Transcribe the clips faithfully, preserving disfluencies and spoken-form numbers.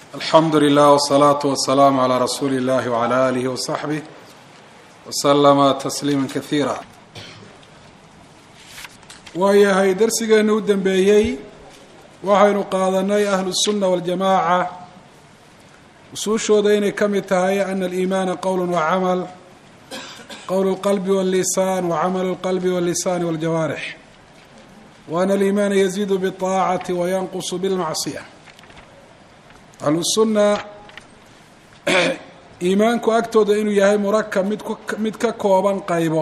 alxamdu lilah wsalaatu wasalaamu calaa rasuuli illahi wacala aalihi wasaxbih wasalama tasliima kasiira. waayahay darsigeena u dambeeyey waxaynu qaadanay ahlu sunna waljamaaca usuushooda inay ka mid tahay ana aliimaana qowl wacamal, qowl اlqalbi wاllisaan wacamal اlqalbi wاllisaani wاljawaarix, wa ana aliimaana yaziidu biاطaacati wayanqusu bilmacsiya. ahlu sunna iimaanku agtooda inuu yahay murakab mid mid ka kooban qaybo,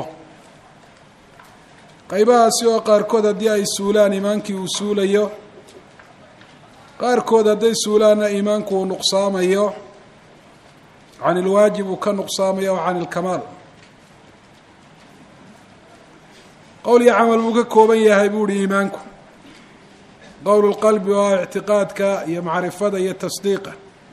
qaybahaasi oo qaarkood haddii ay suulaan iimaankii uu suulayo, qaarkood hadday suulaanna iimaanku uu nuqsaamayo, can ilwaajib uu ka nuqsaamayo o can ilkamaal. qowl iyo camal buu ka kooban yahay buu uhi iimaanku. qowl اlqalbi oo ah ictiqaadka iyo macrifada iyo tasdiiqa,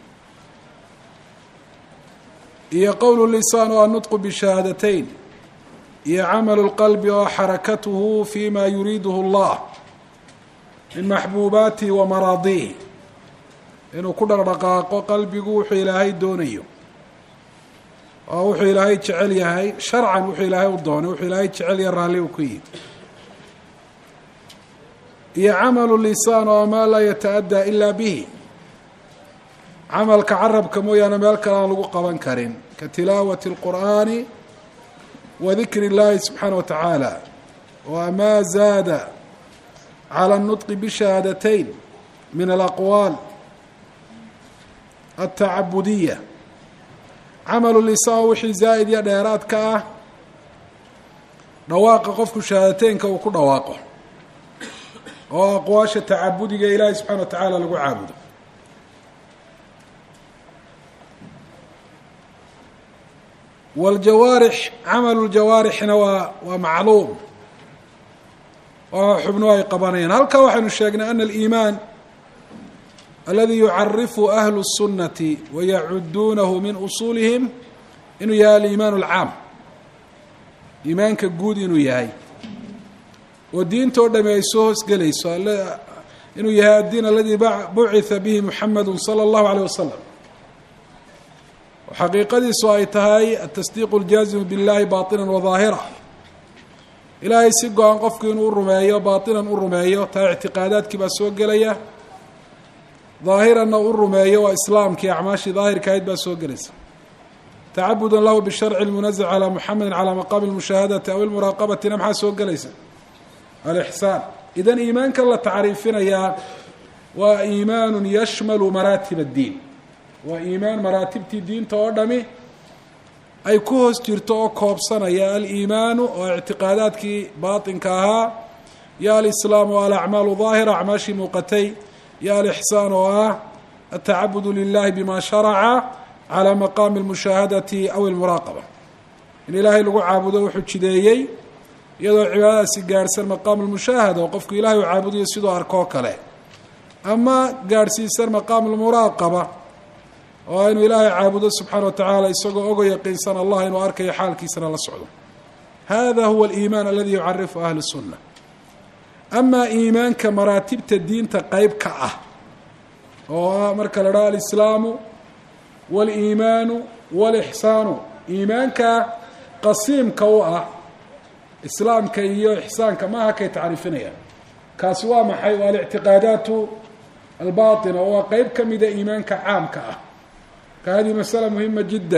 iyo qowl lisaan oo annutqu bishahaadateyn, iyo camal اlqalbi oo xarakatuhu fi ma yuriiduhu اllah min maxbuubaatihi wa maraadihi, inuu ku dhaqdhaqaaqo qalbigu wuxuu ilaahay doonayo oo wuxuu ilaahay jecel yahay sharcan, wuxuu ilaahay u doonay, wuxuu ilaahay jecel yahay raalli u ku yihi. iyo camalu lisaan oo maa laa yata-addaa ilaa bihi, camalka carabka mooyaane meel kale aan lagu qaban karin, ka tilaawati اlqur'aani wa dikri اllahi subxaana wa tacaala, wa maa zaada calى الnutqi bishahaadateyn min alaqwaal altacabudiya. camalu lisaan wixii zaa'id iyo dheeraad ka ah dhawaaqa qofku shahaadateynka uu ku dhawaaqo oo aqwaasha tacabudiga ilaahay subxana wa tacaala lagu caabudo. wاljawaarix, camalu ljawaarixna waa waa macluum, waa xubno ay qabanayaan. halkaa waxaynu sheegnay ana aliimaan aladi yucarifu ahlu الsunati wayacuduunahu min usuulihim inuu yahay aliimaan اlcaam, iimaanka guud inuu yahay oo diintoo dhami ay soo hoosgelayso, inuu yahay addiin aladi bucitha bihi muxamedu salى اllahu alيyh wasalam. oo xaqiiqadiisu ay tahay atasdiiqu اljaazimu biاllahi baطina wadaahira, ilaahay si go-an qofku inuu u rumeeyo, baatinan u rumeeyo, taa ictiqaadaadkii baa soo gelaya, daahiranna u rumeeyo waa islaamkii acmaashii daahirka ahayd baa soo gelaysa. tacabuda lahu bisharci اlmunazl calى muxamedi calى maqaami اlmushaahadati aw ilmuraaqabatina maxaa soo gelaysa? alixsaan. idan iimaankan la tacriifinayaa waa iimaanu yashmalu maraatib addiin, waa iimaan maraatibtii diinta oo dhami ay ku hoos jirto oo koobsanaya aliimaanu oo ictiqaadaadkii baatinka ahaa, iyo alislaam oo alacmaalu daahira acmaashii muuqatay, iyo alixsaan oo ah atacabudu lilahi bima sharaca calى maqaami اlmushaahadati aw ilmuraaqaba, in ilaahay lagu caabudo wuxuu jideeyey iyadoo cibaadadaasi gaadhsan maqaamu lmushaahada oo qofku ilahay u caabudayo sidoo arkoo kale, ama gaadhsiisan maqaamu lmuraaqaba oo inuu ilaahay caabudo subxaana wa tacaala isagoo ogo yaqiinsan allah inuu arkayo xaalkiisana la socdo. hada huwa aliimaan aladi yucarifu ahlu sunna. amaa iimaanka maraatibta diinta qeyb ka ah oo ah marka la dhaha alislaamu wاliimaanu wاlixsaanu, iimaanka qasiimka u ah islaamka iyo ixsaanka maaha kay tacriifinayaan. kaasi waa maxay? waa alictiqaadaatu albaaطina oo waa qeyb ka mida iimaanka caamka ah. ka hadihi masala muhima jidda.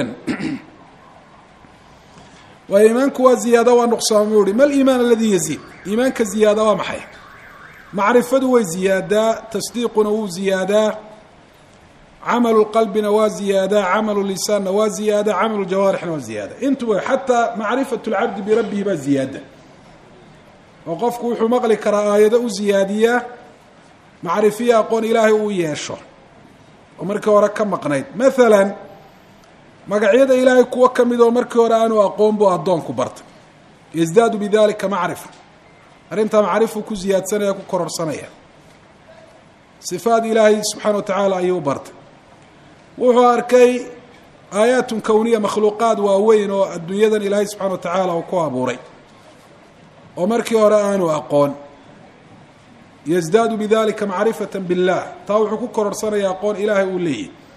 waa iimaanku waa ziyaada waa nuqsaamo uri. ma aliimaan aladi yaziid? iimaanka ziyaada waa maxay? macrifadu way ziyaadaa, tasdiiquna wuu ziyaadaa, camalu qalbina waa ziyaadaa, camalu lisaanna waa ziyaada, camalu jawaarixna waa ziyaada. intuba xataa macrifatu lcabdi birabbihi baa ziyaada, oo qofku wuxuu maqli karaa aayado u ziyaadiyaa macrifiya aqoon ilaahay uu yeesho oo markii hore ka maqnayd. maalan magacyada ilaahay kuwo ka mid oo markii hore aanu aqoon buu addoonku bartay, yasdaadu bidalika macrifa, arrintaa macrifu ku ziyaadsanaya, ku kororsanaya. sifaad ilaahay subxaana wa tacaala ayuu bartay. wuxuu arkay aayaatun kowniya, makhluuqaad waaweyn oo adduunyadan ilaahay subxana wa tacaala uu ku abuuray oo markii hore aanu aqoon. yزdaadu bidalika macrifaة bالlah, taa wuxuu ku kororsanaya aqoon ilaahay uu leeyahy.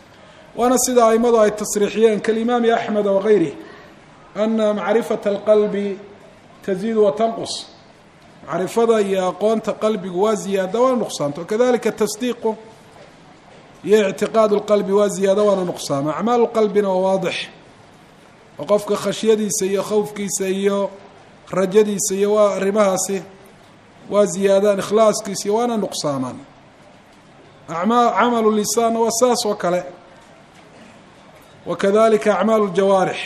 waana sida aimadu ay tasriixiyeen kalimaami axmed wagayrih ana macrifata alqalbi taziidu wa tanqus macrifada iyo aqoonta qalbigu waa ziyaada waana nuqsaanto kadalika tasdiiqu iyo ictiqaadu lqalbi waa ziyaada waana nuqsaamo acmaalu qalbina waa waadix oo qofka khashyadiisa iyo khawfkiisa iyo rajadiisa iyo waa arrimahaasi waa ziyaadaan ikhlaaskiisa iyo waana nuqsaamaan amaa camalu lisaanna waa saas oo kale wakadalika acmaalu ljawaarix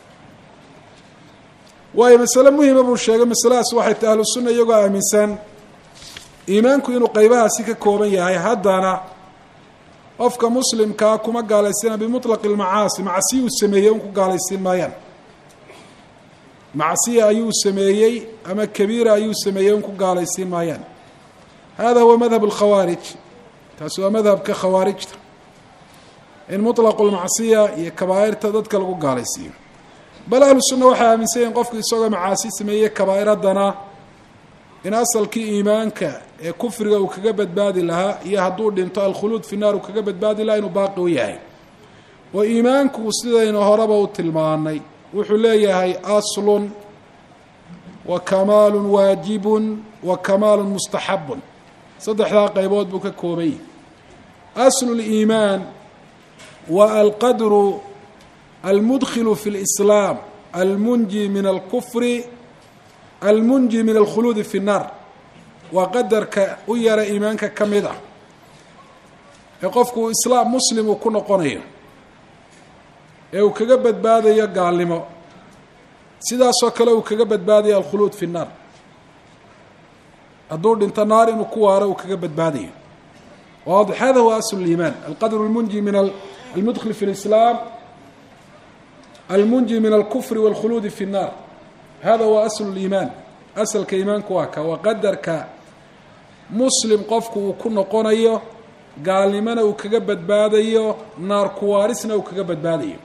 waayo masale muhima buu sheegay masaladaas waxay tahay ahlu sunna iyagoo aaminsan iimaanku inuu qeybahaasi ka kooban yahay haddana qofka muslimkaa kuma gaalaysina bimuطlaqi lmacaasi macsiyuu sameeyey un ku gaalaysiin maayaan macsiya ayuu sameeyey ama kabiira ayuu sameeyey un ku gaalaysiin maayaan hada huwa madhab اlkhawaarij taasi waa madhabka khawaarijta in muطlaqu lmacsiya iyo kabaa'irta dadka lagu gaalaysiiyo bal ahlu sunna waxay aaminsan yihin qofku isagoo macaasi sameeyey kabaa'ir haddana in asalkii iimaanka ee kufriga uu kaga badbaadi lahaa iyo hadduu dhinto alkhuluud fi naar uu kaga badbaadi lahaa inuu baaqi u yahay oo iimaanku sidaynu horeba u tilmaanay wuxuu leeyahay aslun wa kamaalun waajibun wa kamaalun mustaxabun saddexdaa qaybood buu ka koobay aslu liimaan wa alqadru almudkilu fi lislaam almunji min alkufri almunji min alkhuluudi fi nnaar waa qadarka u yara iimaanka ka mid ah ee qofku islaam muslim uu ku noqonayo ee uu kaga badbaadayo gaalnimo sidaasoo kale uu kaga badbaadayo alkhuluud fi nnaar hadduu dhinto naar inuu ku waaro uu kaga badbaadayo waadix hada huwa aslu liimaan alqadru almunji min almudkil fi lislaam almunji min alkufri walkhuluudi fi nnaar hada huwa aslu liimaan asalka iimaanku waa ka waa qadarka muslim qofku uu ku noqonayo gaalnimona uu kaga badbaadayo naar kuwaarisna uu kaga badbaadayo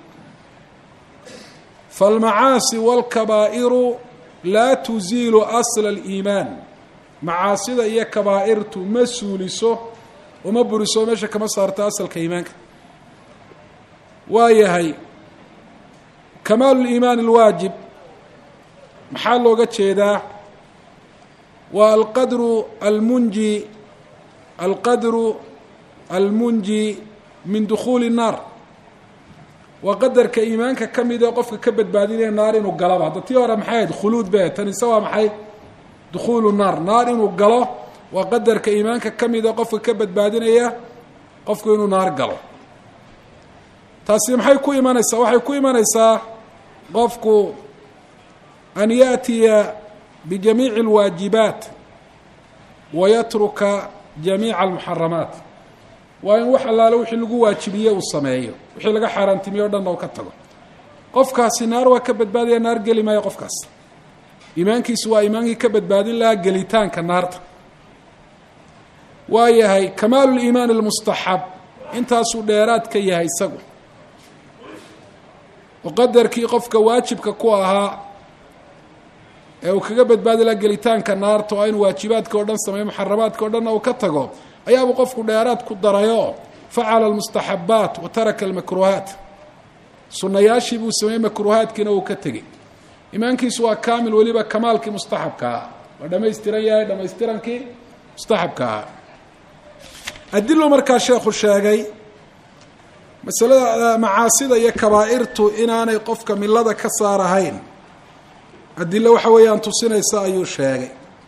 falmacaasi walkabaa'iru laa tuziilu asla aliimaan macaasida iyo kabaa'irtu ma suuliso uma buriso meesha kama saarto asalka iimaanka waa yahay kamaalu liimaan alwaajib maxaa looga jeedaa waa alqadru almunji alqadru almunji min dukhuuli الnaar waa qadarka iimaanka ka mid ee qofka ka badbaadinaya naar inuu galaba hadda tii hore maxay ahayd khuluud be tanise waa maxay dukhuulu naar naar inuu galo waa qadarka iimaanka ka mid ee qofka ka badbaadinaya qofku inuu naar galo taasi maxay ku imanaysaa waxay ku imanaysaa qofku an yaأtiya bijamiici اlwaajibaat wayatruka jamiica almuxaramaat waa in wax allaale wixii lagu waajibiye uu sameeyo wixii laga xaaraantimiye o dhanna uu ka tago qofkaasi naar waa ka badbaadaya naar geli maayo qofkaas iimaankiisu waa iimaankii ka badbaadin lahaa gelitaanka naarta waa yahay kamaalu liimaan almustaxab intaasuu dheeraad ka yahay isagu oo qadarkii qofka waajibka ku ahaa ee uu kaga badbaadi laha gelitaanka naarta oo inu waajibaadka o dhan sameeyo muxaramaadka o dhanna uu ka tago ayaabuu qofku dheeraad ku darayo facala almustaxabaat wa taraka almakruhaat sunayaashii buu sameeyey makruhaadkiina uu ka tegey iimaankiisu waa kaamil weliba kamaalkii mustaxabkaa waa dhamaystiran yahay dhamaystirankii mustaxabkaa adilo markaa sheekhu sheegay masalada macaasida iyo kabaa'irtu inaanay qofka milada ka saarahayn adilo waxa weeyaan tusinaysa ayuu sheegay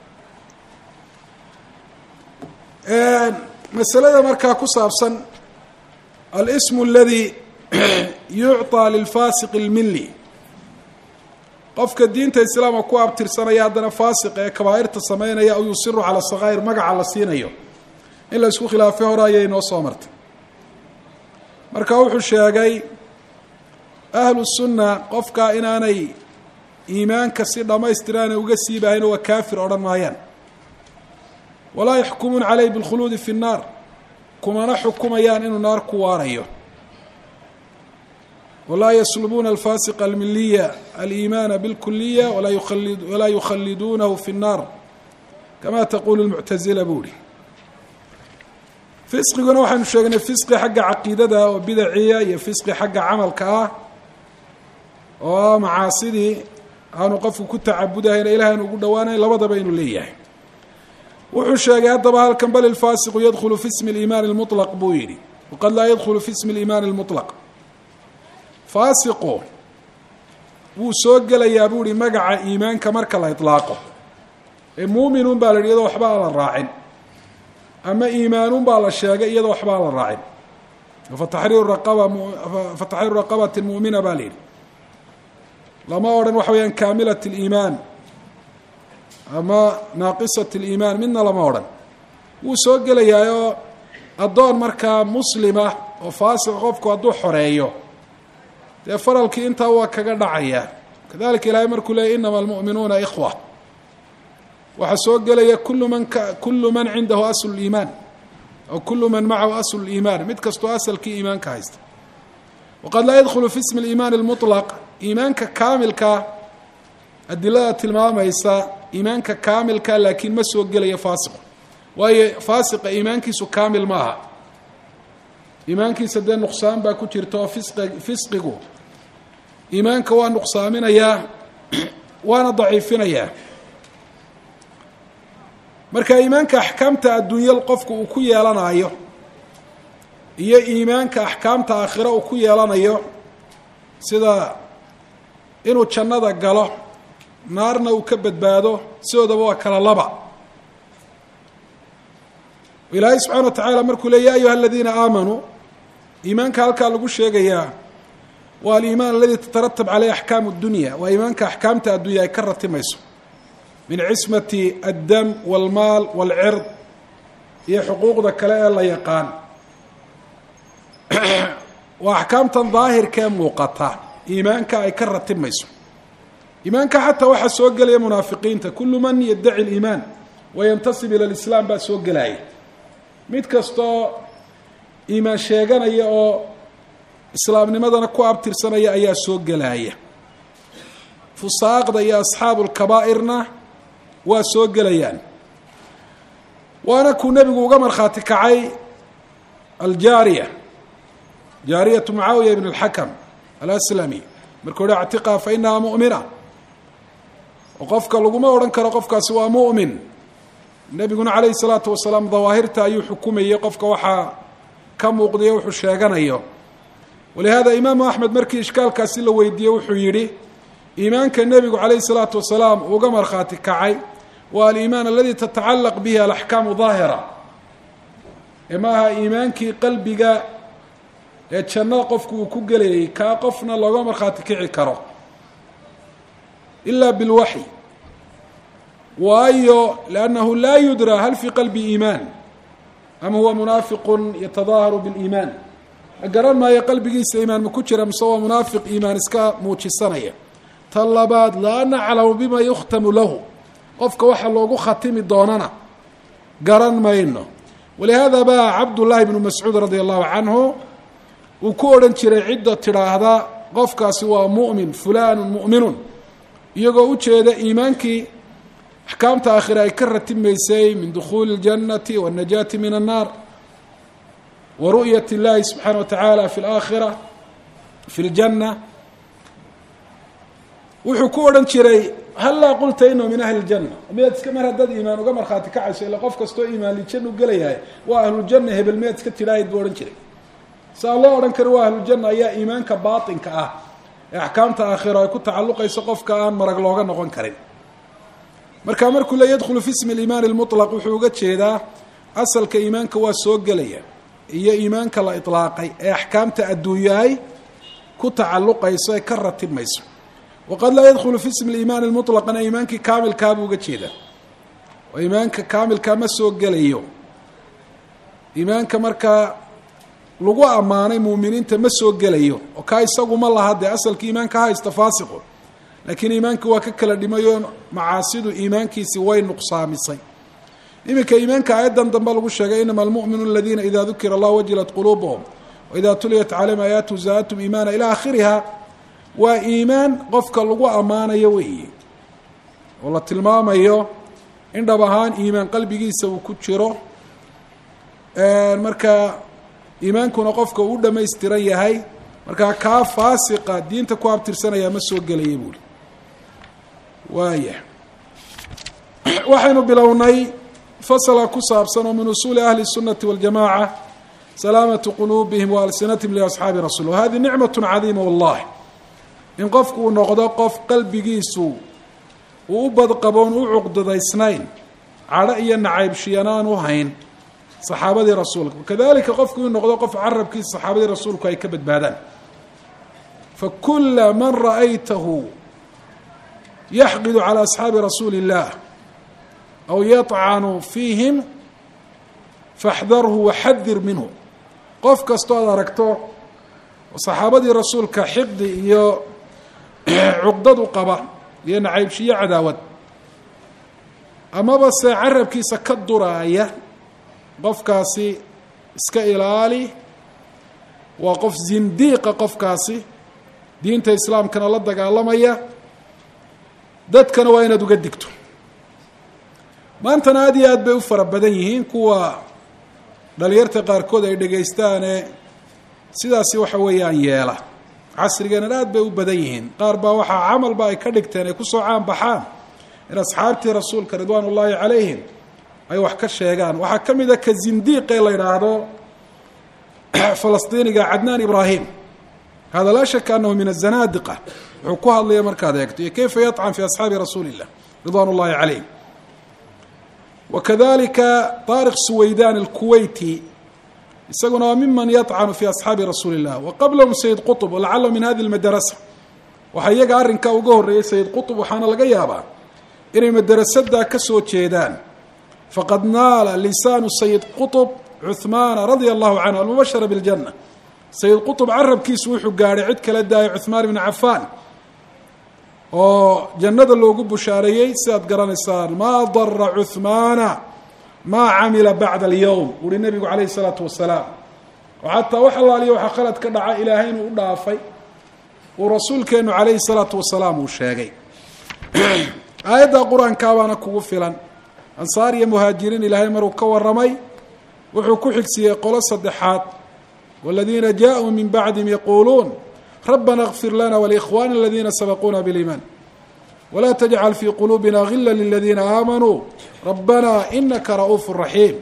masalada markaa ku saabsan alismu aladi yucطى lilfaasiq اlmili qofka diinta islaamka ku abtirsanaya haddana faasiq ee kabaa'irta sameynaya aw yusiru calى sakaa'ir magaca la siinayo in la isku khilaafay hore ayay noo soo martay marka wuxuu sheegay ahlu sunna qofka inaanay iimaanka si dhammaystiraana uga siibahayn waa kaafir odhan maayaan walaa yaxkumuun caleyh biاlkhuluudi fi الnaar kumana xukumayaan inuu naar ku waarayo walaa yaslubuuna alfaasiqa almiliya aliimaana bilkuliya walaa yukhaliduunahu fi الnaar kama taqulu اlmuctazila buu ihi fisqiguna waxaanu sheegnay fisqi xagga caqiidada oo bidaciya iyo fisqi xagga camalka ah oo macaasidii aanu qofku ku tacabudahayna ilahay aanu ugu dhowaanayn labadaba inuu leeyahay. wuxuu sheegay haddaba halkan bal ilfaasiqu yadkhulu fi ismi اliimaani اlmuطlaq buu yidhi waqad laa yadkhulu fi ismi اliimaani اlmuطlaq. faasiqu wuu soo gelayaa buu ihi magaca iimaanka marka la iطlaaqo ee muuminun baa la yidhi iyadoo waxba aan la raacin, ama iimaanun baa la sheegay iyadoo waxba aan la raacin. fataxriiru raqaba fataxriiru raqabati mu'mina baa la yidhi, lama odhan waxa weyaan kaamilat اliimaan ama naaqisat اliimaan, midna lama odhan. wuu soo gelayaayoo addoon markaa muslima oo faasiq qofku hadduu xoreeyo dee faralkii intaa waa kaga dhacaya. kadalika ilaahay markuu leeyay inama almu'minuuna ikhwa, waxaa soo gelaya kulu man kulu man cindahu aslu اliimaan aw kulu man macahu aslu اliimaan, mid kastoo asalkii iimaanka haysta. waqad laa yadkhulu fi ismi اliimaan اlmuطlaq, iimaanka kaamilka adilada tilmaamaysa iimaanka kaamilka laakiin ma soo gelaya faasiqu, waayo faasiqa iimaankiisu kaamil maaha, iimaankiisa dee nuqsaan baa ku jirta oo fisq fisqigu iimaanka waa nuqsaaminayaa waana daciifinayaa. marka iimaanka axkaamta adduunya qofku uu ku yeelanayo iyo iimaanka axkaamta aakhiro uu ku yeelanayo, sida inuu jannada galo naarna uu ka badbaado, sidoodaba waa kala laba. ilaahay subxaana wa tacaala markuu leey ya ayuha aladiina aamanuu, iimaanka halkaa lagu sheegayaa waa aliimaan aladi tataratab caleyh axkaamu اdunya, waa iimaanka axkaamta addunya ay ka ratimayso min cismati addam wاlmaal wاlcird iyo xuquuqda kale ee la yaqaan. waa axkaamtan daahirka ee muuqata iimaanka ay ka ratibmayso. iimaanka xataa waxaa soo gelaya munaafiqiinta, kulu man yaddaci اliimaan wayantasib ila lislaam baa soo gelaya. mid kastoo iimaan sheeganaya oo islaamnimadana ku abtirsanaya ayaa soo gelaya. fusaaqda iyo asxaabu lkabaa'irna waa soo gelayaan. waana kuu nebigu uga markhaati kacay aljaariya, jaariyatu mucaawiya ibn اlxakam alaslami, markuu hi actiqaa fa inaha mu'mina, oo qofka laguma odhan karo qofkaasi waa mu'min. nebiguna calayhi الsalaatu wasalaam dawaahirta ayuu xukumayey qofka waxaa ka muuqdayo wuxuu sheeganayo. walihada imaamu axmed markii ishkaalkaasi la weydiiyey wuxuu yidhi iimaanka nebigu calayhi الsalaatu wasalaam uga markhaati kacay waa aliimaan aladi tatacalaq bihi alaxkaamu daahira, ee maaha iimaankii qalbiga ee jannada qofku uu ku gelayay, kaa qofna looga markhaati kici karo ila bilwaxy, waayo liannahu laa yudraa hal fii qalbi iimaan ama huwa munaafiqun yatadaaharu biliimaan. garan maayo qalbigiisa iimaan ma ku jira mise waa munaafiq iimaan iska muujisanaya. tan labaad laa naclamu bima yukhtamu lahu, qofka waxa loogu khatimi doonana garan mayno. walihaada baa cabdullaahi bnu mascuud radia allahu canhu uu ku odhan jiray cidda tidhaahda qofkaasi waa mu'min, fulaanu mu'minun, iyagoo u jeeda iimaankii axkaamta aakhira ay ka ratibmaysay min dukhuuli اljannati waاnnajaati min annaar wa ru'yat اllahi subxaana wa tacaala fi اlaakhira fi اljanna. wuxuu ku odhan jiray hallaa qulta inahu min ahli اljanna, miyaad iska mar haddaad iimaan uga markhaati kacayso, ila qof kastoo iimaan lijanna u gelayahay waa ahlujanna, hebel miyaad iska tidhaahid buu odhan jiray. saa loo odhan karo waa ahlujanna ayaa iimaanka baatinka ah ee axkaamta aakhira ay ku tacalluqayso qofka aan marag looga noqon karin. marka markuu le yadkhulu fi ismi اliimaani اlmuطlaq wuxuu uga jeedaa asalka iimaanka waa soo gelaya iyo iimaanka la iطlaaqay ee axkaamta adduunyahay ku tacalluqayso ee ka ratibmayso. waqad laa yadkhulu fi ismi اliimaani اlmuطlaqana iimaankii kaamilkaa buu uga jeedaa, oo iimaanka kaamilkaa ma soo gelayo. iimaanka markaa lagu ammaanay muuminiinta ma soo gelayo, oo kaa isagu ma laha dee asalka iimaanka haysta faasiqu, laakiin iimaanki waa ka kala dhimayo macaasidu iimaankiisi way nuqsaamisay. iminka iimaanka aayaddan dambe lagu sheegay inama almu'minuuna aladiina ida dukira allah wajilat quluubuhum waida tuliyat calayhim aayaatu zaadathum iimaana ilaa akhiriha. waa iimaan qofka lagu ammaanayo weeye, oo la tilmaamayo in dhab ahaan iimaan qalbigiisa uu ku jiro marka iimaankuna qofka uu dhamaystiran yahay markaa kaa faasiqa diinta ku abtirsanaya ma soo gelaya buuri waaya waxaynu bilownay fasala ku saabsan oo min usuuli ahli الsunati waاljamaca salaamatu quluubihim waalsinatihim liasxaabi rasul hadi nicmaة cadiima wallahi in qofku uu noqdo qof qalbigiisu uu u badqaboon u cuqdadaysnayn cadho iyo nacaybshiyan aan u hayn saxaabadii rasuulka kadalika qofku inuu noqdo qof carabkiisa saxaabadii rasuulku ay ka badbaadaan fakula man ra'aytahu yaxqidu calى asxaabi rasuuli الlah aw yaطcanu fiihim faxdarhu waxadir minhu qof kastoo ad aragto saxaabadii rasuulka xiqdi iyo cuqdad u qaba iyo nacaybshiyo cadaawad amaba se carabkiisa ka duraaya qofkaasi iska ilaali waa qof zindiiqa qofkaasi diinta islaamkana la dagaalamaya dadkana waa inaad uga digto maantana aad iyo aad bay u fara badan yihiin kuwa dhalinyarta qaarkood ay dhegaystaane sidaasi waxa weeyaan yeela casrigeena aad bay u badan yihiin qaar baa waxaa camalba ay ka dhigteen ay kusoo caan baxaan in asxaabtii rasuulka ridwaan ullaahi calayhim ay wax ka sheegaan waxaa ka mid a ka zindiiqee la yidhaahdo falastiiniga cadnaan ibraahim hada laa shaka anahu min azanaadiqa wuxuu ku hadlaya markaad eegto iyo kayfa yaطcan fi asxaabi rasuuli illah ridwaan ullaahi calayhim wakadalika طaariq suwaydan alkuwayti isaguna waa miman yaطcanu fi asxaabi rasuuli الlah waqablahum sayid qطb walacallahu min hadi اlmadrasa waxaa iyaga arrinkaa uga horeeyey sayid qطb waxaana laga yaabaa inay madrasadaa ka soo jeedaan faqad naala lisaanu sayid qطb cuثmaana radia allahu canhu almubashara biاljana sayid qطb carabkiisu wuxuu gaadhay cid kala daayay cuثmaan bn cafaan oo jannada loogu bushaareeyey sidaad garanaysaan maa dara cuثmaana maa camila bacda alyowm uhi nebigu calayhi الsalaatu wasalaam oo xataa wax allaaliya waxaa khalad ka dhaca ilaahay inuu u dhaafay uu rasuulkeenu calayhi الsalaatu wasalaam uu sheegay aayadda qur-aankaa baana kugu filan ansaar iyo muhaajiriin ilaahay maruu ka waramay wuxuu ku xigsiiyey qolo saddexaad wاladiina jaaءuu min bacdihim yaquuluun rabbana اغfir lana walikhwana aladiina sabaquuna biاliimaan wla tajcal fii quluubina gila liladiina aamanuu rabbana inaka ra'uuf raxiim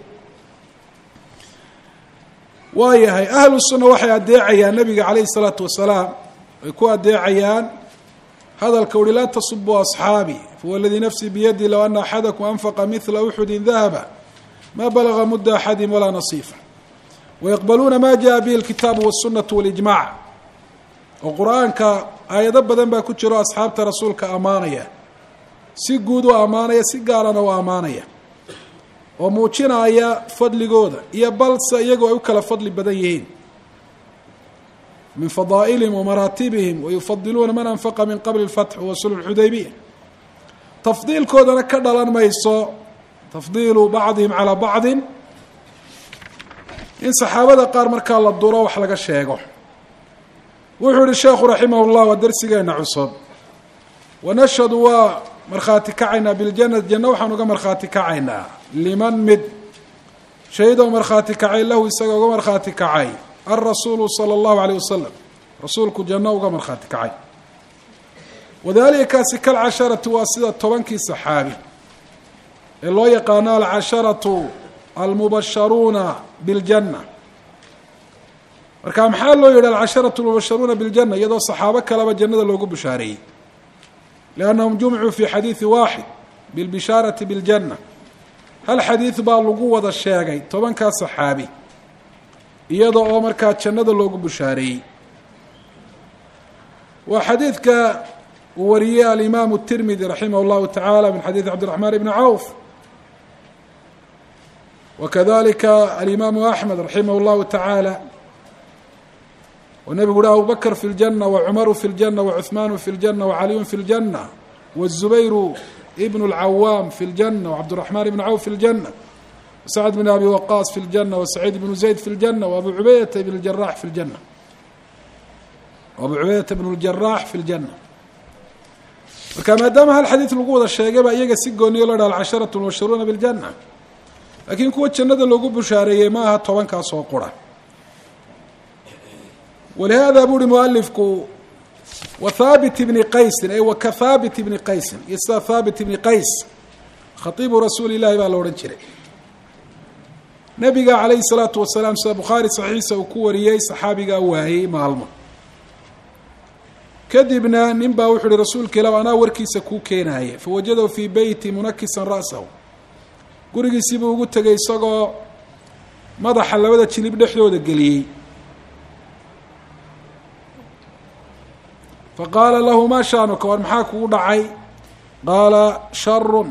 waa yahay ahlu sunna waxay adeecayaan nabiga calayhi الsalaatu wasalaam ay ku adeecayaan hadalka uhi laa tasubuu asxaabi fawaladii nafsii biyadi low ana axadakum anfaqa mila uxudi dahaba ma balaga mudda axadihim walaa nasiifa wayaqbaluuna ma jaءa bihi اlkitaabu wالsunaةu waاlijmac oo qur-aanka aayado badan baa ku jiro asxaabta rasuulka ammaanaya si guud u ammaanaya si gaarana u ammaanaya oo muujinaya fadligooda iyo balse iyagoo ay u kala fadli badan yihiin min fadaa'ilihim wa maraatibihim wayufadiluuna man anfaqa min qabli اlfatx wa sulx xudaybiya tafdiilkoodana ka dhalan mayso tafdiilu bacdihim calaa bacdin in saxaabada qaar markaa la duro wax laga sheego wuxuu yihi sheekhu raximah اllah waa dersigeena cusub wanashhadu waa markhaati kacaynaa biljana janno waxaan uga markhaati kacaynaa liman mid shaydoo markhaati kacay lahu isaga uga markhaati kacay alrasuulu salى اllahu alيyh wasalam rasuulku janno uga markhaati kacay wadalika kaasi kalcasharati waa sida tobankii saxaabi ee loo yaqaano alcasharatu almubasharuuna biاljanna marka maxaa loo yidhi alcasharatu almubasharuuna biاljana iyadoo saxaabo kaleba jannada loogu bushaareeyey liannahum jumicuu fi xadiidi waaxid bilbishaarati biاljanna hal xadiid baa lagu wada sheegay tobankaa saxaabi iyada oo markaa jannada loogu bushaareeyey waa xadiidka uu wariyey alimaamu الtirmidi raximah اllahu taعala min xadiidi cabdiraxmaan bni cawf wakadalika alimaamu axmed raximah اllahu taعaalى oo nebigu uhi abu bakr fi اljanة wacumaru fi اljanة wacuثmaanu fi اljanة wacaliyu fi اljanة waالzubayru ibn اlcawaam fi اljanة wcabdالraxmaan ibn cawf fi اljanة wasacd bn abi waqaas fi اljanة wasaciid bnu zayd fi اljanة waabu cubaydata bn اljarax fi اljanة abu cubaydata bn اljarax fi اljanة marka maadaama hal xadiid lagu wada sheegay baa iyaga si gooniyo la dhaha alcasharatu mubasharuuna biاljanة laakiin kuwa jannada loogu bushaareeyey ma aha tobankaas oo qura. walihaada buuhi mualifku wa thaabit ibni qaysin ay wa ka thaabit ibni qaysin iyo sida thaabit ibni qays khatiibu rasuuli llahi baa la odhan jiray. nabiga calayhi salaatu wasalaam sida bukhaari saxiixa uu ku wariyey saxaabigaa waayey maalmo kadibna nin baa wuxu uhi rasuulka ilah anaa warkiisa kuu keenaaya fawajadahu fii beyti munakisan ra'sahu, gurigiisii buu ugu tegay isagoo madaxa labada jilib dhexdooda geliyey. faqaala lahu maa shaanuka, war maxaa kugu dhacay? qaala sharun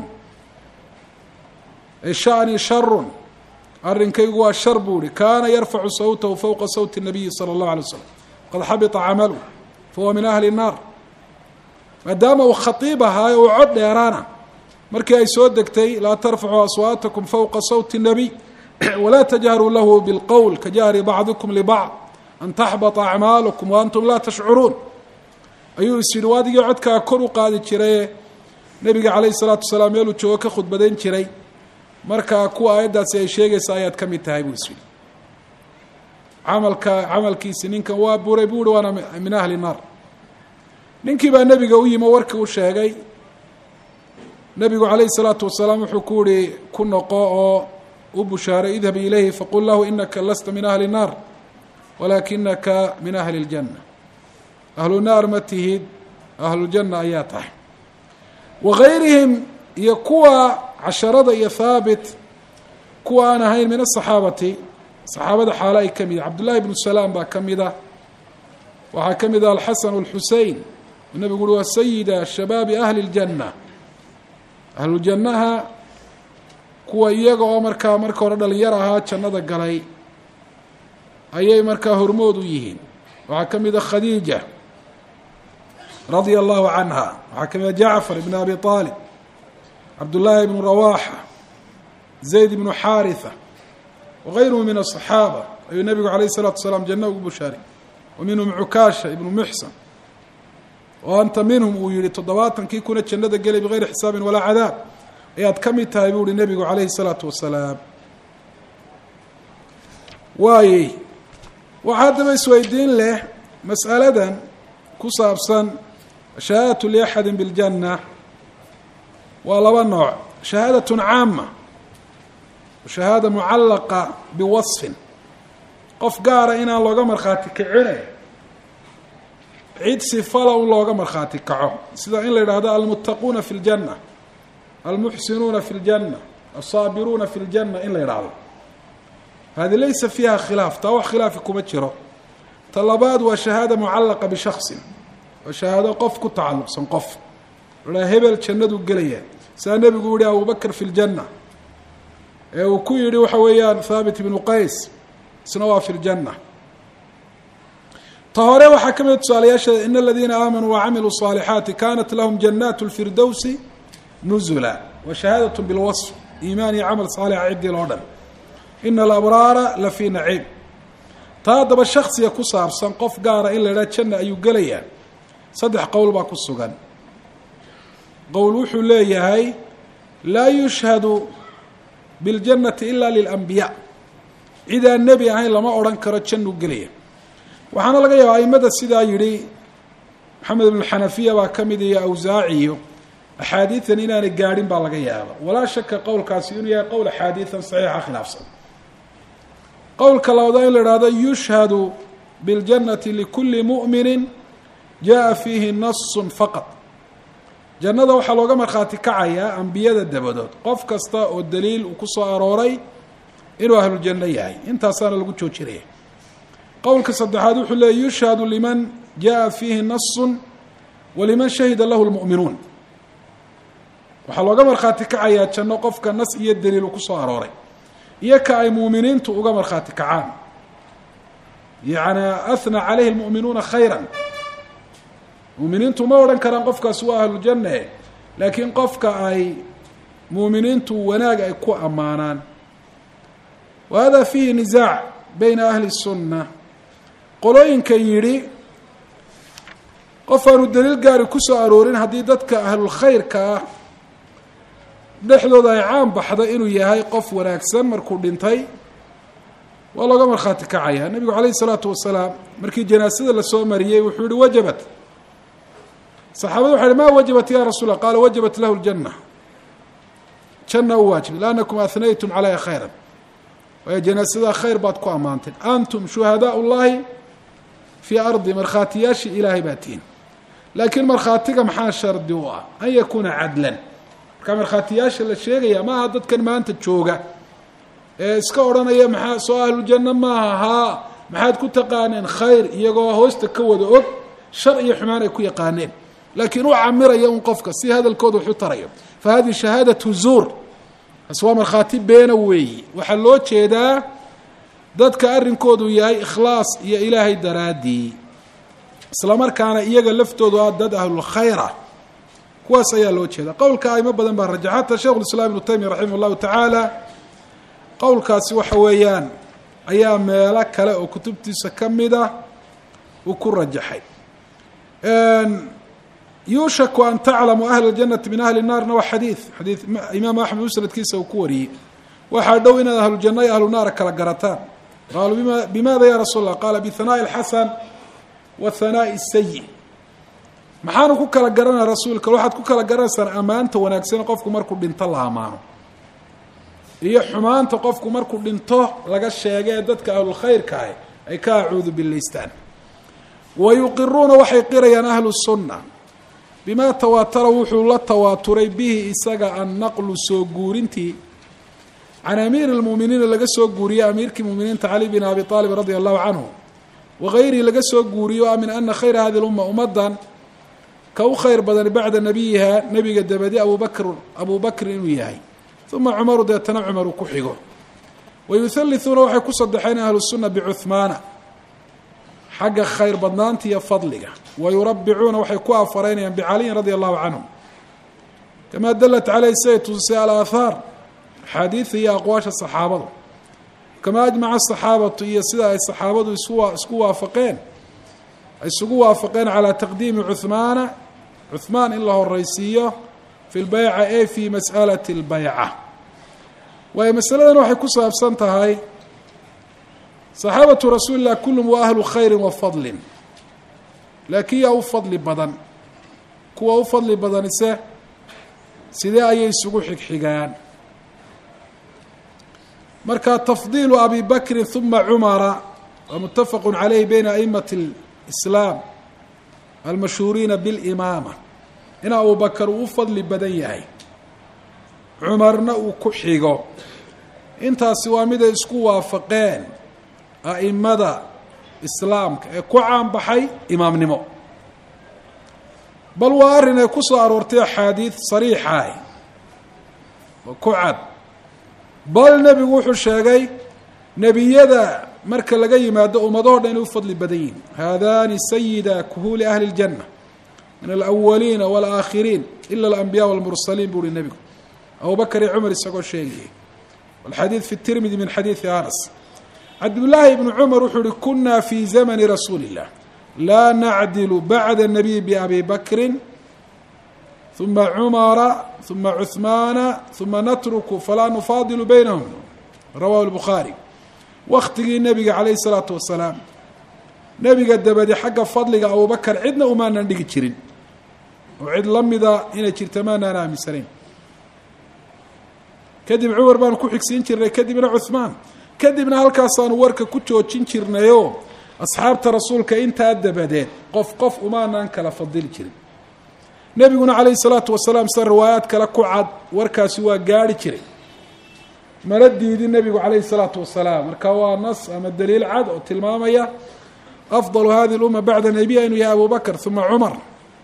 ay sha'nii sharun, arrinkaygu waa shar buu ihi. kaana yarfacu sawtahu fowqa sawti الnabiyi salى اllahu alay wasalam qad xabita camalu fahuwa min ahli الnaar. maadaama uu khatiib ahaayo uu cod dheeraana, markii ay soo degtay laa tarfacu aswaatakum fowqa sawti الnabiy walaa tajharuu lahu bilqowl kajahri bacdikum libacd an taxbata acmaalukum waantum laa tashcuruun, ayuu is yidhi waadigii codkaa kor u qaadi jiraye nebiga calayhi salaatu wasalaam meeluu joogo ka khudbadayn jiray, markaa kuwa aayaddaasi ay sheegaysa ayaad ka mid tahay buu is yidhi. camalka camalkiisi ninkan waa buray buu uhi waana min ahli naar. ninkii baa nebiga u yimi warkii u sheegay. nebigu calayhi salaatu wasalaam wuxuu ku yihi ku noqo oo u bushaaray idhab ilayhi faqul lahu inaka lasta min ahli الnaar walaakinaka min ahli اljanna. ahlu naar ma tihid, ahlujanna ayaa tahay. wagayrihim iyo kuwa casharada iyo thaabit kuwa aan ahayn min asaxaabati, saxaabada xaalo ay ka mid ah. cabdullahi ibnu salaam baa ka mid ah, waxaa ka mid ah alxasan alxusein. nabigu uhi waa sayida shabaabi ahli اljanna, ahlujannaha kuwa iyaga oo markaa marka hore dhalinyar ahaa jannada galay ayay markaa hormood u yihiin. waxaa ka mid ah khadiija radia allahu canha, waxaa ka mid ah jacfar ibn abi aalib, cabdullaahi ibnu rawaxa, zayd ibnu xaariثa wagayruhu min aلصaxaaba ayuu nabigu calayh الsalatu wasalaam janno ugu bushaaray. wa minhum cukaasha ibnu muxsan oo anta minhum uu yihi toddobaatankii kuna jannada gelay bigayri xisaabin walaa cadaab ayaad ka mid tahay buu ihi nebigu calayhi الsalaatu wasalaam. waayey waxaa haddaba isweydiin leh mas'aladan ku saabsan shahaadatu liaxadi biاljanna waa laba nooc: shahaadat caama shahaada mucallaqa biwasfin, qof gaara inaan looga markhaati kicine cid sifala un looga markhaati kaco, sida in la yidhaahdo almuttaquuna fi اljanna, almuxsinuuna fi اljanna, alsaabiruuna fi اljanna in la yidhaahdo. hadi laysa fiiha khilaaf, taa wax khilaafi kuma jiro. ta labaad waa shahaada mucallaqa bishaksin, waa shahaado qof ku tacalluqsan qof, la hebel jannadu gelaya, saa nebigu yihi abubakr fi ljanna, ee uu ku yidhi waxa weeyaan thaabit ibnu qays isna waa fi ljanna. ta hore waxaa ka mid tusaalayaasheeda in aladiina aamanuu wacamiluu صaalixaati kanat lahum jannaat اlfirdowsi nuzula, wa shahaadaة bilwasf, iimaan iyo camal saalixa ciddii loo dhan. ina alabraara la fii naciim. taa haddaba shaksiga ku saabsan qof gaara in la idhaha janna ayuu gelayaa, saddex qowl baa ku sugan. qowl wuxuu leeyahay laa yushhadu biاljannati ila lilambiyaa, cidaan nebi ahayn lama odhan karo jannuu gelaya. waxaana laga yaabaa aimada sidaa yidhi maxamed ibn xanafiya baa ka mid iyo awsaaciyo axaadiidan inaanay gaadhin baa laga yaaba. walaa shaka qowlkaasi inuu yahay qowl axaadiidan saxiixa khilaafsan. qowlka labaad in la ihahdo yushhadu biاljannati likuli mu'minin jaa fiihi nasun faqad, jannada waxaa looga markhaati kacayaa ambiyada dabadood qof kasta oo daliil uu ku soo arooray inuu ahlujanno yahay, intaasaana lagu joojinaya. qowlka saddexaad wuxuu leeyay yushhadu liman jaa fiihi nasun waliman shahida lahu lmu'minuun, waxaa looga markhaati kacayaa janno qofka nas iyo daliil uu ku soo arooray iyo ka ay muuminiintu uga markhaati kacaan. yacni ahna calayhi lmu'minuuna khayra, muuminiintu ma odhan karaan qofkaasi waa ahlujanne, laakiin qofka ay muuminiintu wanaag ay ku ammaanaan. wa hada fiihi nisaac bayna ahli الsunna, qolooyinka yidhi qof aanu daliil gaari ku soo aroorin haddii dadka ahlulkhayrka ah dhexdooda ay caan baxda inuu yahay qof wanaagsan markuu dhintay waa looga markhaati kacaya. nebigu calayhi salaatu wasalaam markii janaasada lasoo mariyey wuxuu yihi wajabat. saxaabadu waxay hi ma wajabat ya rasuul allah qaala wajabat lahu ljanna, janna u waajibay liannakum ahnaytum caleyha khayran, waayo janaasada khayr baad ku ammaanteen. antum shuhadaa llahi fii ardi, markhaatiyaashii ilaahay baa tihin. laakiin markhaatiga maxaa shardi u ah? an yakuuna cadlan. markaa markhaatiyaasha la sheegaya ma aha dadkan maanta jooga ee iska odhanaya maxaa soo ahlujanno maaha, haa maxaad ku taqaaneen khayr, iyagoo hoosta ka wada og shar iyo xumaan ay ku yaqaaneen, laakiin u camiraya un qofka si hadalkooda wax u tarayo. fa hadihi shahaadatu zuur, taas waa markhaati beena weeyi. waxaa loo jeedaa dadka arrinkoodu yahay ikhlaas iyo ilaahay daraaddii, isla markaana iyaga laftoodu ah dad ahlulkhayra, kuwaas ayaa loo jeeda. qowlka aimo badan baa rajaxa, hataa sheikh ulislaam ibnu taymiya raximah llahu tacaala qowlkaasi waxa weeyaan ayaa meelo kale oo kutubtiisa ka mida uu ku rajaxay. yuushaku an taclamu ahla اljanati min ahli الnaarna waa xadiid xadiid imaam axmed musnadkiisa uu ku wariyey. waxaa dhow inaad ahlujanna iyo ahlu naara kala garataan. qaaluu bima bimaada ya rasuul allah qaala bihanaaءi اlxasan wa hanaaءi الsayi. maxaanu ku kala garanaya rasuulka? waxaad ku kala garanaysaan ammaanta wanaagsan qofku markuu dhinto la amaano, iyo xumaanta qofku markuu dhinto laga sheegay dadka ahlulkhayrka ah ay ka acuudu bilaystaan. wayuqiruuna waxay qirayaan ahlu sunna bimaa tawaatara wuxuu la tawaaturay bihi isaga annaqlu soo guurintii can amiiri lmu'miniina laga soo guuriyey amiirkii muminiinta cali bin abi aalib radia allahu canhu, wagayrihi laga soo guuriyo a min ana khayra hadi lumma ummadan ka u khayr badan bacda nabiyiha nebiga dabadi abubakr abu bakrin inuu yahay, uma cumaru deetana cumar uu ku xigo. wayuhallisuuna waxay ku saddexeen ahlu sunna bicuhmaana xagga khayr badnaanta iyo fadliga. wayurabbicuuna waxay ku afareynayaan bicaliyin radia allahu canhu, kamaa dalat caleyh siday tusisay alaahaar axaadiida iyo aqwaasha saxaabadu, kamaa ajmaca asaxaabatu iyo sida ay saxaabadu isu isku waafaqeen ay isugu waafaqeen calaa taqdiimi cuhmaana cuhmaan in la horeysiiyo fi lbayca ee fi mas'alati اlbayca. waayo masaladan waxay ku saabsan tahay saxaabatu rasuuli lah kulluhum waa ahlu khayri wa fadlin, laakiin yaa u fadli badan. kuwa u fadli badanise sidee ayay isugu xigxigaan? marka tafdiilu abi bakrin uma cumara waa mutafaqu caleyhi bayna aimati اlislaam almashhuuriina bilimaama, in abu bakar uu u fadli badan yahay, cumarna uu ku xigo. intaasi waa mid ay isku waafaqeen a'imada islaamka ee ku caanbaxay imaamnimo, bal waa arrin ay ku soo aroortay axaadiid sariixah oo ku cad. bal nebigu wuxuu sheegay nebiyada marka laga yimaado ummadoo dhan inay u fadli badan yihin. haadani sayida kuhuuli ahli اljanna min alawaliina wاlaakhiriin ila alambiya wاlmursaliin buu uhi nebigu abu bakr iyo cumar isagoo sheegayay. walxadiid fi tirmidi min xadiidi anas. cabdullaahi ibnu cumar wuxuu uhi kuna fi zamani rasuuli illah laa nacdilu bacda الnabiy biabi bakrin uma cumara uma cuhmaana uma natruku falaa nufaadilu baynahum rawahu lbukhaari. waktigii nebiga calayhi salaatu wasalaam nebiga dabadi xagga fadliga abubakar cidna umaanan dhigi jirin, oo cid la mida inay jirta maanaan aaminsanayn. kadib cumar baanu ku xigsiin jirnay, kadibna cuhmaan, kadibna halkaasaanu warka ku joojin jirnayoo asxaabta rasuulka intaa dabadeed qof qof umaanaan kala fadili jirin. nebiguna calayhi salaatu wasalaam sida riwaayaad kale ku cad warkaasi waa gaari jiray, mana diidin nebigu calayhi salaatu wasalaam. marka waa nas ama daliil cad oo tilmaamaya afdalu hadihi اlumma bacda nebiya inuu yahay abu bakr uma cumar.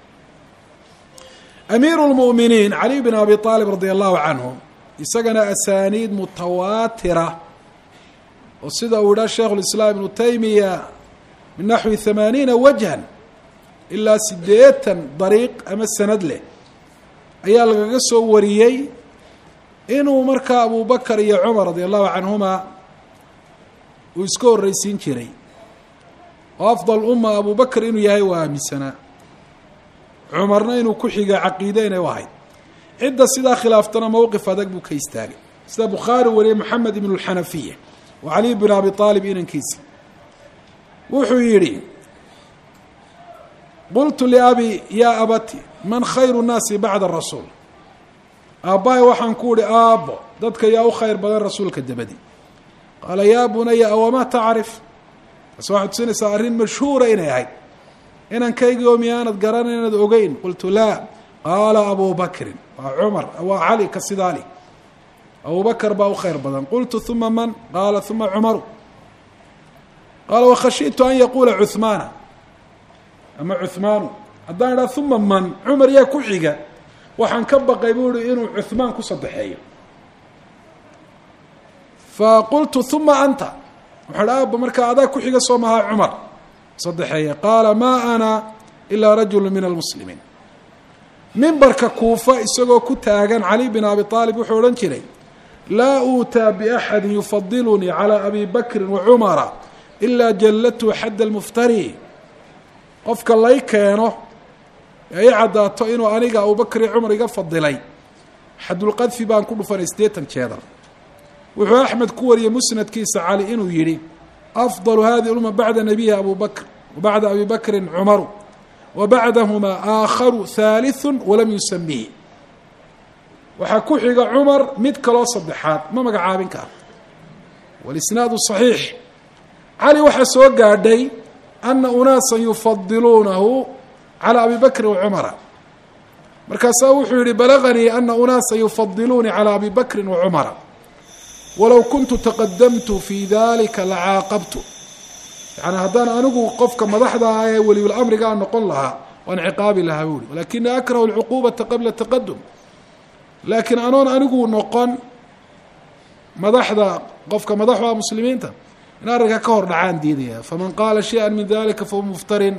amiiru lmu'miniin cali bin abi aalib radia allahu canhu isagana asaaniid mutawaatira oo sida uu idhaa sheikhu lislaam ibnu taymiya min naxwi hamaaniina wajhan ilaa siddeetan dariiq ama sanad leh ayaa lagaga soo wariyey inuu markaa abu bakr iyo cumar radia allahu canhuma uu iska horreysiin jiray, oo afdal umma abu bakr inuu yahay waa aaminsanaa, cumarna inuu ku xiga caqiide inay u ahayd. cidda sidaa khilaaftana mowqif adag buu ka istaagay sida bukhaari wariyey moxamed ibn اlxanafiya wa caliy bn abi aalib inankiisa wuxuu yidhi qultu liabi yaa abati man khayru nnaasi bacda rasuul aabbahay waxaan ku uhi aabbo dadka yaa u khayr badan rasuulka dabadi qaala yaa bunaya awamaa tacrif taas waxaad tusinaysaa arrin mashhuura inay ahayd inankaygi oo miyaanad garanay inaad ogeyn qultu laa qaala abu bakrin waa cumar waa cali ka sidaali abu bakr baa u khayr badan qultu uma man qaala uma cumaru qaala wakhashitu an yaquula cuhmaana ama cuhmaanu haddaan idhaha uma man cumar yaa ku xiga waxaan ka baqay buu ihi inuu cuhmaan ku sadexeeyo faqultu uma anta waxaa dha aaba markaa adaa ku xiga soo mahaa cumar sadexeeye qaala maa ana ilaa rajulu min almuslimiin mimbarka kuufa isagoo ku taagan cali bin abi aalib wuxuu odhan jiray laa uutaa biaxadi yufadilunii calaa abi bakrin wa cumara ilaa jalladtu xadda almuftari qofka lay keeno ee i caddaato inuu aniga abubakr iyo cumar iga fadilay xadulqadfi baan ku dhufanay siddeetan jeedar wuxuu axmed ku wariyey musnadkiisa cali inuu yidhi afdalu hadihi lumma bacda nabiyiha abu bakr wa bacda abi bakrin cumaru wa bacdahumaa aakharu haaliثu walam yusamihi waxaa ku xiga cumar mid kaloo saddexaad ma magacaabin kara walisnaadu صaxiix cali waxaa soo gaadhay ana unaasa yufadiluunahu calى abi bakri wacumara markaasaa wuxuu yihi balaganii ana unaasa yufadiluunii calى abi bakri wacumara walow kuntu taqadamtu fi dalika lacaaqabtu yani haddaan anigu qofka madaxda ah ee weliulamriga aan noqon lahaa waan ciqaabi lahaa buuri walakini akrahu اlcuquubata qabla taqadum laakiin anoon anigu noqon madaxda qofka madaxda muslimiinta in arrinka ka hor dhacaan diidaya faman qaala shayئa min dalika fahuwa muftarin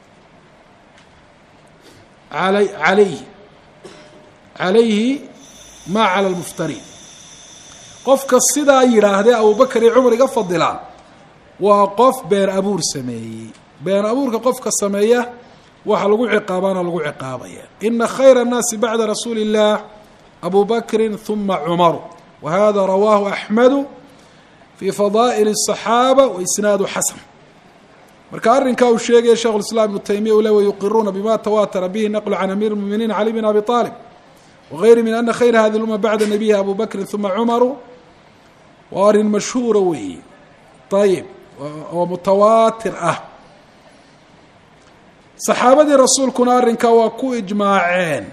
alay alayhi calayhi maa calى اlmuftari qofka sidaa yidhaahdee abubakr iyo cumar iga fadilaan waa qof been abuur sameeyey been abuurka qofka sameeya waxa lagu ciqaabaana lagu ciqaabaya ina khayra الnaasi bacda rasuuli الlah abu bakri ثuma cumaru wa hada rawaahu axmedu fii fadaa'il الصaxaaba waisnaadu xasan marka arrinkaa uu sheegaya sheikh اiسlam ibnu taymiya u le wayuqiruuna bima tawatara bihi naqlu can amiir اlmuminiin cali bn abi طaalib wغayri min ana khayra hadi اluma bacda nabiyiha abu bakri ثuma cumaru waa arrin mashhuura weeye ayib oo mutawaatir ah saxaabadii rasuulkuna arrinkaa waa ku ijmaaceen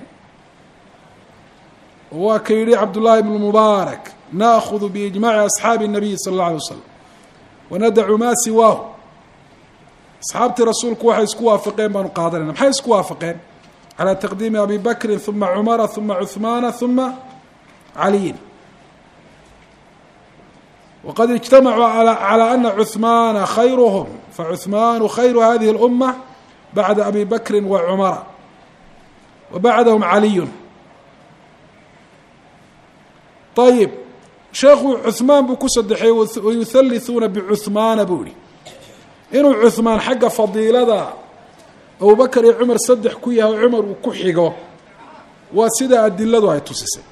waa ka yidhi cabdullaahi bnu mubaarak naakudu biijmaaci asxaabi الnabiyi sala اllah alay wasalam wanadacu maa siwaahu asxaabtii rasuulku waxay isku waafaqeen baanu qaadanayna maxay isku waafaqeen calى taqdiimi abi bakri ثuma cumara ثuma cuثmaana ثuma caliyin wqad اجtamacuu calى ana cuثmaana khayruhm facuثmaanu khayru hadihi اlأma bacda abi bakri wa cumara wa bacdahum caliyu ayib sheekhu cuثmaan buu ku sadexeeyey wayuhalitثuuna bicuثmaana buu yihi inuu cuثmaan xagga fadiilada abubakr iyo cumar saddex ku yahay o cumar uu ku xigo waa sida adiladu ay tusisay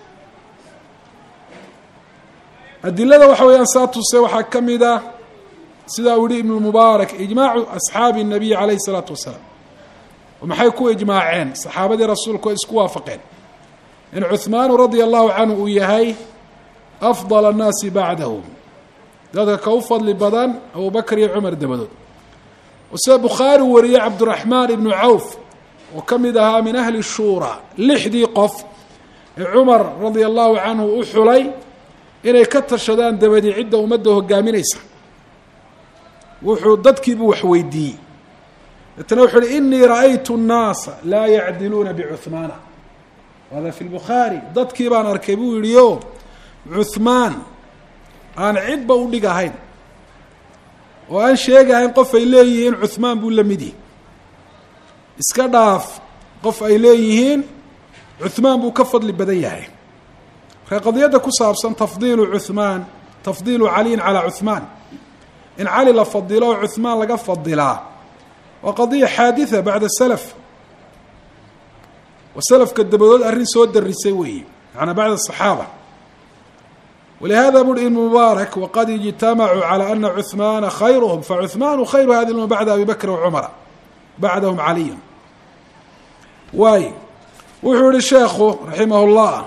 adilada waxa weeyaan saa tuse waxaa ka mid ah sidaa uu yihi ibn mubaarak ijmaacu asxaabi الnabiy calayhi الsalaatu wasalaam maxay ku ijmaaceen saxaabadii rasuulku ay isku waafaqeen in cuثmaanu radia allahu canhu uu yahay afضal الnaasi bacdahu dadka ka u fadli badan abubakr iyo cumar dabadood sida bukhaari wariyey cabdiraxmaan ibnu cawf oo ka mid ahaa min ahli shuura lixdii qof ee cumar radia allahu canhu u xulay inay ka tashadaan dabadii cidda ummadda hogaaminaysa wuxuu dadkiibuu wax weydiiyey deetana wuxuu uhi inii ra'aytu الnaasa laa yacdiluuna bicuثmaana hada fi lbukhaari dadkii baan arkay buu yihi o cuثmaan aan cidba u dhig ahayn oo aan sheegahayn qof ay leeyihiin cuثmaan buu la mid yihi iska dhaaf qof ay leeyihiin cuثmaan buu ka fadli badan yahay marka qadiyadda ku saabsan tafdiilu cuثmaan tafdiilu caliyin calىa cuثmaan in cali la fadilo oo cuثmaan laga fadilaa waa qadiya xaaditha bacda salaf وسلفka dabadood arrin soo darisay weeye يعني بعد الصحاabة ولهذا buri iبن مبارك وqad اجتمعوا على أن عثمان خيرهم فعثمان خير هذه الأمة بعد أبي بكر وعمر بعدهم علي waay wuxuu yihi sheekhu رaحimه الله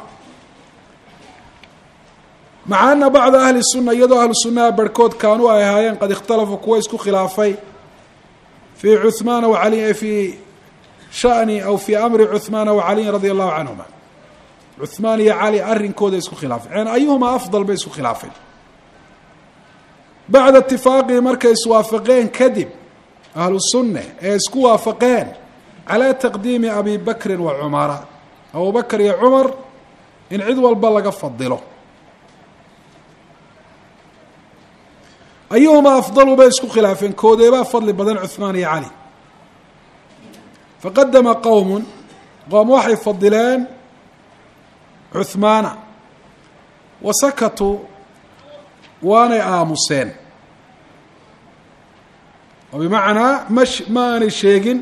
مع أن بعض أهل السنة iyadoo أهل السنaha barhkood kaanuu ay ahaayeen qad اkhtalafuu kuwa isku khilaafay في عثمان وعلي في شأن أو في أمر عثمان وعلي رضي الله عنهما عثمان iyo cali arrinkooda isku khilaafeen ayuhuma afdal bay isku khilaafeen bacda itifaaqii markay iswaafaqeen kadib ahlu sunna ee isku waafaqeen calaa taqdiimi abi bakrin wa cumara abu bakr iyo cumar in cid walba laga fadilo ayuhuma afdalu bay isku khilaafeen koodeebaa fadli badan cuثmaan iyo cali faqadama qowm qoom waxay fadileen cuثmaana wasakatuu waanay aamuseen oo bimacnaa mash ma aanay sheegin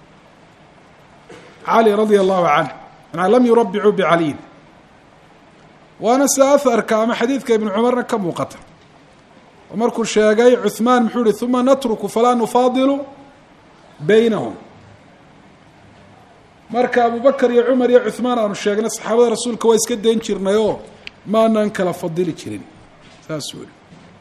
cali radia allahu canh manaa lam yurabicuu bicaliyin waana sida aharka ama xadiidka ibnu cumarna ka muuqata oo markuu sheegay cuثmaan muxuu yihi uma natruku falaa nufaadilu baynahum marka abu bakr iyo cumar iyo cuثmaan aanu sheegnay saxaabada rasuulka waa iska dayn jirnay oo maanan kala fadili jirin saas weli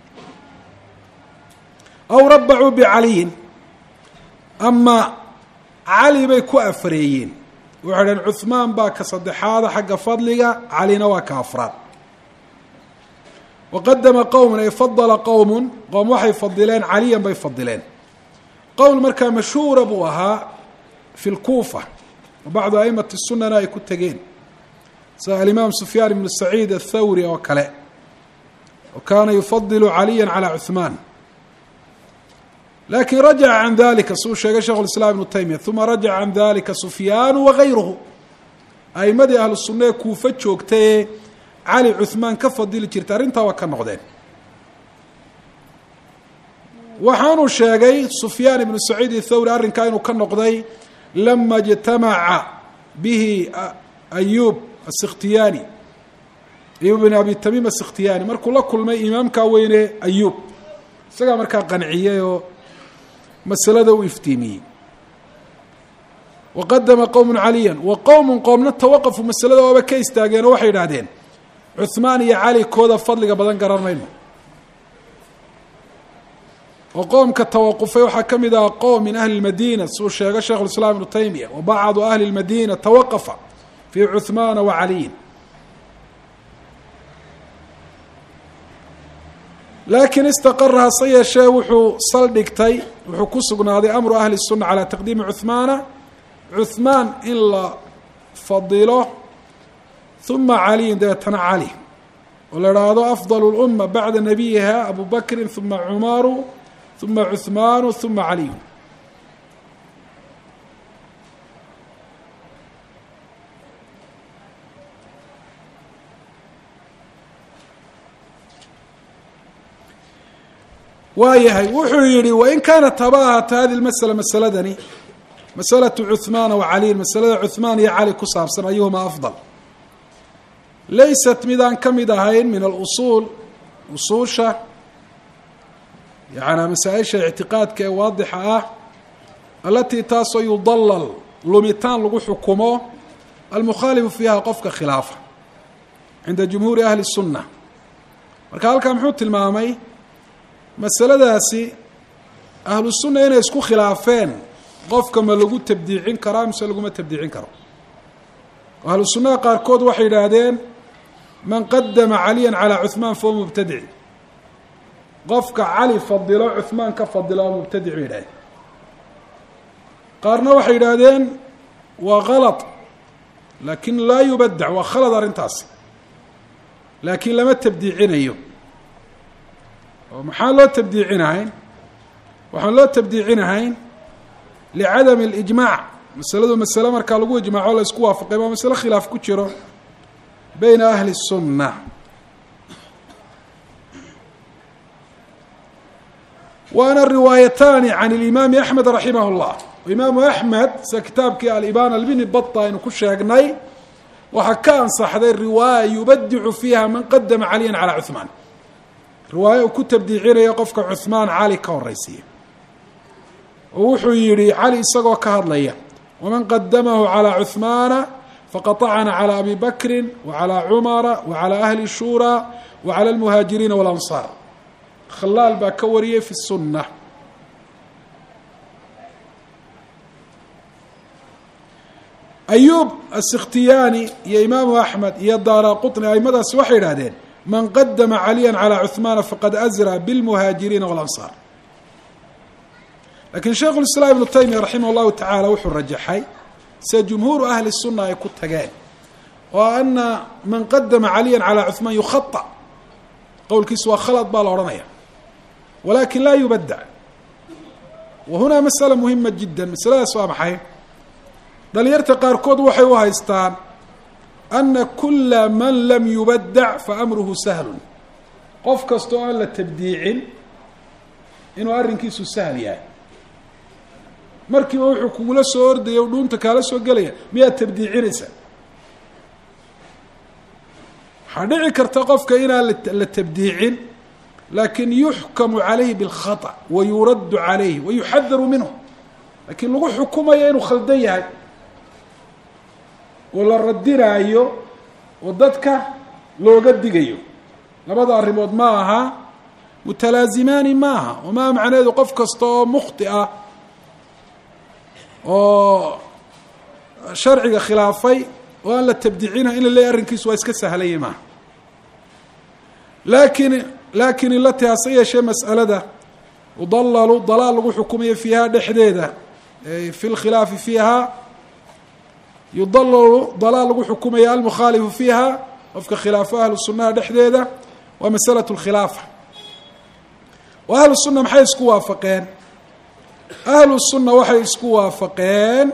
aw rabacuu bicaliyin ama cali bay ku afareeyeen waxay dhaheen cuثmaan baa ka saddexaada xagga fadliga calina waa ka afraad waqadama qowman ay fadala qowm qowm waxay fadileen caliyan bay fadileen qowl markaa mashhuura buu ahaa fi lkuufa bacdu aimati الsunana ay ku tegeen sida alimaam sufyaan ibnu saciid aلthawri oo kale wa kaana yufadilu caliya calى cuثmaan lakin rajaca can dalika suu sheegay sheikh اiسlam ibnu taymiya uma rajaca can dalika sufyaanu wagayruhu aimadii ahlu sunna ee kuufa joogtaye cali cuثmaan ka fadili jirtay arrintaa waa ka noqdeen waxaanuu sheegay sufyaan ibnu saciid athawri arrinkaa inuu ka noqday lama اجtamaca bihi ayub aلsikhtiyani ayub bn abi tamim aلsikhtiyani markuu la kulmay imaamkaa weyne ayub isagaa markaa qanciyey oo masalada u iftiimiyey waqadama qowm caliya wa qowm qoomna tawaqafuu masalada ooba ka istaageen oo waxay idhahdeen cuثmaan iyo cali kooda fadliga badan garan mayno oo qoomka tawaqufay waxaa ka mid aha qowm min ahli اmadina suu sheegay sheikh اiسlam ibnu taymiya wa bacdu ahli اmadina tawaqafa fi cuثmaana wa caliyin laakiin istaqara hase yeeshee wuxuu saldhigtay wuxuu ku sugnaaday amru ahli الsuna calى taqdiimi cuثmaana cuثmaan in la fadilo uma caliyin dabeetana cali oo la idhaahdo afضal اlأma bacda nabiyiha abu bakri uma cumaru uma cuثmaanu uma caliyu waayahay wuxuu yihi wain kaanat haba ahaata hadi masla masaladani masalaةu cuثmaana wacaliyin masalada cuثmaan iyo cali ku saabsan ayuhuma afضal laysat midaan ka mid ahayn min alusuul usuusha yaعnaa masaa-isha ictiqaadka ee waadixa ah alatii taasoo yudalal lumitaan lagu xukumo almukhaalifu fiiha qofka khilaafa cinda jumhuuri ahli الsunna marka halkaa muxuu tilmaamay masaladaasi ahlu sunna inay isku khilaafeen qofka ma lagu tabdiicin karaa mise laguma tabdiicin karo ahlu sunnaha qaarkood waxay yidhaahdeen man qadama caliya calى cuثmaan fahuwa mubtadic qofka cali fadilo cuثmaan ka fadilo waa mubtadic bay yidhahdeen qaarna waxay yidhaahdeen waa kalط laakin laa yubadac waa khalad arrintaas laakiin lama tabdiicinayo oo maxaan loo tabdiicinahayn waxaan loo tabdiicinahayn licadami اlijmaac masaladu masale markaa lagu ijmaaco la isku waafaqay waa masale khilaaf ku jiro bayna ahli الsunna waana riwaayataani can اlimaami axmed raximah اllah imaamu axmed sida kitaabkii alibaana albini bata aynu ku sheegnay waxaa ka ansaxday riwaaya yubadicu fiiha man qadama caliyan calaa cuhmaan riwaayo uu ku tabdiicinaya qofka cuhmaan cali ka horeysiiya oo wuxuu yihi cali isagoo ka hadlaya waman qadamahu calaa cuhmaana faqaطacana calى abi bakri wacalى cumara wacalى ahli shura wacalى اlmuhaajiriina walansaar khalaal baa ka wariyey fi الsunة ayub aلsikhtiyaani iyo imaamu axmed iyo daara quطni aimadaasi waxay yidhahdeen man qadama caliya calى cuhmaana faqad azra bاlmuhaajiriina walansaar lakin sheikhu اislaam ibnu taymiya raximah اllahu taعala wuxuu rajaxay sida jumhuuru ahli الsuna ay ku tageen oo ana man qadama caliya calى cuhmaan yukhaطأ qowlkiisu waa khalad baa la odhanaya walakin laa yubadac wa hunaa masala muhima jida masaladaas waa maxay dhalinyarta qaarkood waxay u haystaan ana kula man lam yubadac faamruhu sahlu qof kasta oo aan la tabdiicin inuu arrinkiisu sahl yahay markiiba wuxuu kugula soo ordaya o dhuunta kaala soo gelaya miyaad tabdiicinaysaa waxaa dhici karta qofka inaan la tabdiicin lakin yuxkamu calayhi bilkhaطأ wa yuraddu calayhi wa yuxadaru minhu lakin lagu xukumayo inuu khaldan yahay oo la radinaayo oo dadka looga digayo labada arrimood ma aha mutalaazimaani maaha oo maa macnaheedu qof kasta oo mukhti ah oo sharciga khilaafay oo aan la tabdiicina in la leeyahy arrinkiisu waa iska sahlaya maaha lakin lakin ilati hase yeeshee mas'alada udalalu dalaal lagu xukumayo fiiha dhexdeeda fi lkhilaafi fiiha yudalalu dalaal lagu xukumaya almukhaalifu fiiha qofka khilaafo ahlu sunaha dhexdeeda waa masalatu lkhilaafa oo ahlu sunna maxay isku waafaqeen ahlu sunna waxay isku waafaqeen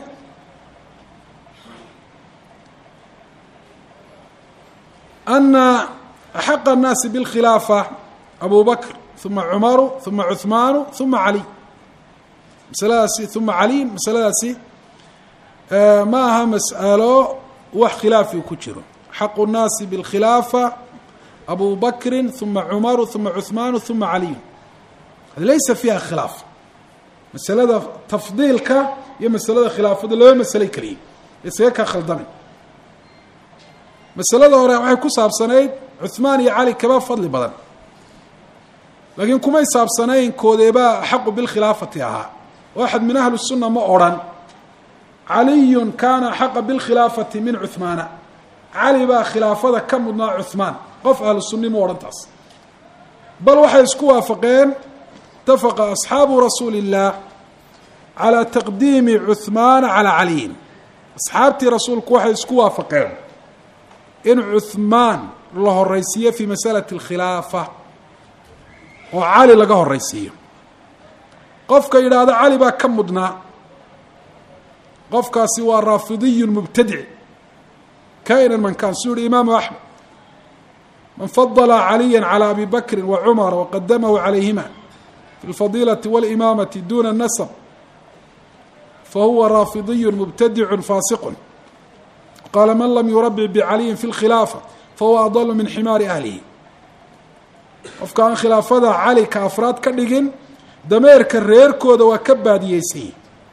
ana axaqa الnaasi bاlkhilaafa abu bakr uma cumaru uma cuثmaanu uma cali masaladaasi uma cali masaladaasi ma aha mas'alo wax khilaafi ku jiro axaqu الnaasi bاlkhilaafa abu bakri uma cumaru uma cuثmaanu uma caliyu laysa fiiha khilaaf masalada tafdiilka iyo masalada khilaafada laba masalay keliya isaga ka khaldamin masalada hore waxay ku saabsanayd cuثmaan iyo cali kaba fadli badan laakiin kumay saabsanayn koodeebaa axaqu bilkhilaafati ahaa oo axad min ahli الsuna ma odrhan caliyun kaana axaqa bilkhilaafati min cuثmaana cali baa khilaafada ka mudnaa cuثmaan qof ahlu sunni ma odhan taas bal waxay isku waafaqeen itafaqa asxaabu rasuuli الlah calى taqdiimi cuثmaana calى caliyin asxaabtii rasuulku waxay isku waafaqeen in cuثmaan la horeysiiyo fi masalati اlkhilaafa oo cali laga horeysiiyo qofka yidhaahdo cali baa ka mudnaa qofkaasi waa raafidiyu mubtadic kainan man kaan suu yihi imaamu axmed man fadla caliya calى abi bakri wa cumara waqadamahu calayhima fi اlfadiilati wاlimaamati duna nasb fahuwa raafidiyu mubtadicu faasiqu qaala man lam yurabic bicaliyin fi اlkhilaafa fahuwa adalu min ximaari ahlihi qofka aan khilaafada cali ka afraad ka dhigin dameerka reerkooda waa ka baadiyeysay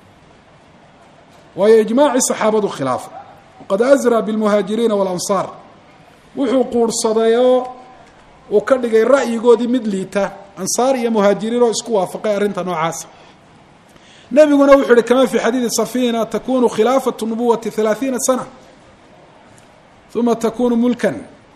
waayo ijmaaci saxaabadu khilaafa waqad azra bilmuhaajiriina walansaar wuxuu quurhsaday oo uu ka dhigay ra'yigoodii mid liita ansaar iyo muhaajiriin oo isku waafaqay arrinta noocaasa nebiguna wuxuu yihi kama fi xadiidi safina takunu khilaafatu nubuwati halaaثiina sana uma takunu mulkan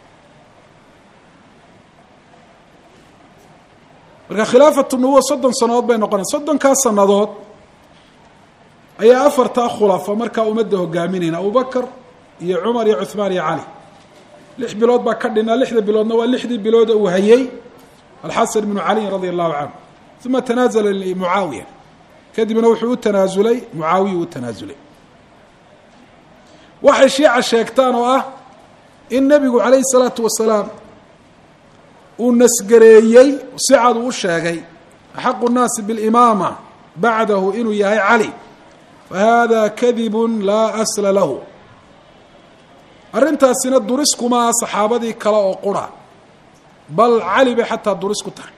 marka khilaafatu nubuwa soddon sanadood bay noqonaysa soddonkaas sanadood ayaa afartaa khulafa markaa ummadda hogaaminayna abubakr iyo cumar iyo cuثmaan iyo cali lix bilood baa ka dhinaa lixda biloodna waa lixdii bilooda uu hayay alxasan bnu caliyin radia allahu canhu uma tanaazala limucaawiya kadibna wuxuu u tanaasulay mucaawiya u tanaasulay waxay shiica sheegtaan oo ah in nebigu calayhi الsalaatu wasalaam uu nasgareeyey si cad uu u sheegay axaqu الnaasi biاlimaama bacdahu inuu yahay cali fahada kadib laa asla lahu. arrintaasina duris kuma aha saxaabadii kale oo qura, bal cali bay xataa duris ku tahay.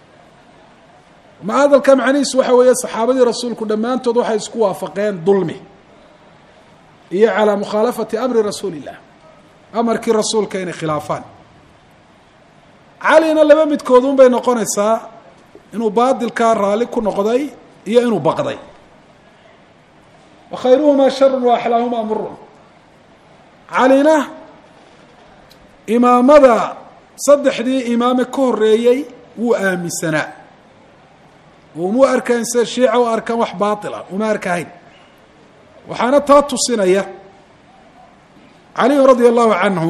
ma hadalka macnihiisu waxa weeye saxaabadii rasuulku dhammaantood waxay isku waafaqeen dulmi iyo calaa mukhaalafati amri rasuuli illah, amarkii rasuulka inay khilaafaan. calina laba midkoodun bay noqonaysaa, inuu baadilkaa raalli ku noqday iyo inuu baqday. wa khayruhumaa sharun wa axlaahumaa murun. calina imaamada saddexdii imaame ka horreeyey wuu aaminsanaa, uma arkayn sida shiica u arkaan wax baatila, uma arkahayn. waxaana taa tusinaya caliyu radia allahu canhu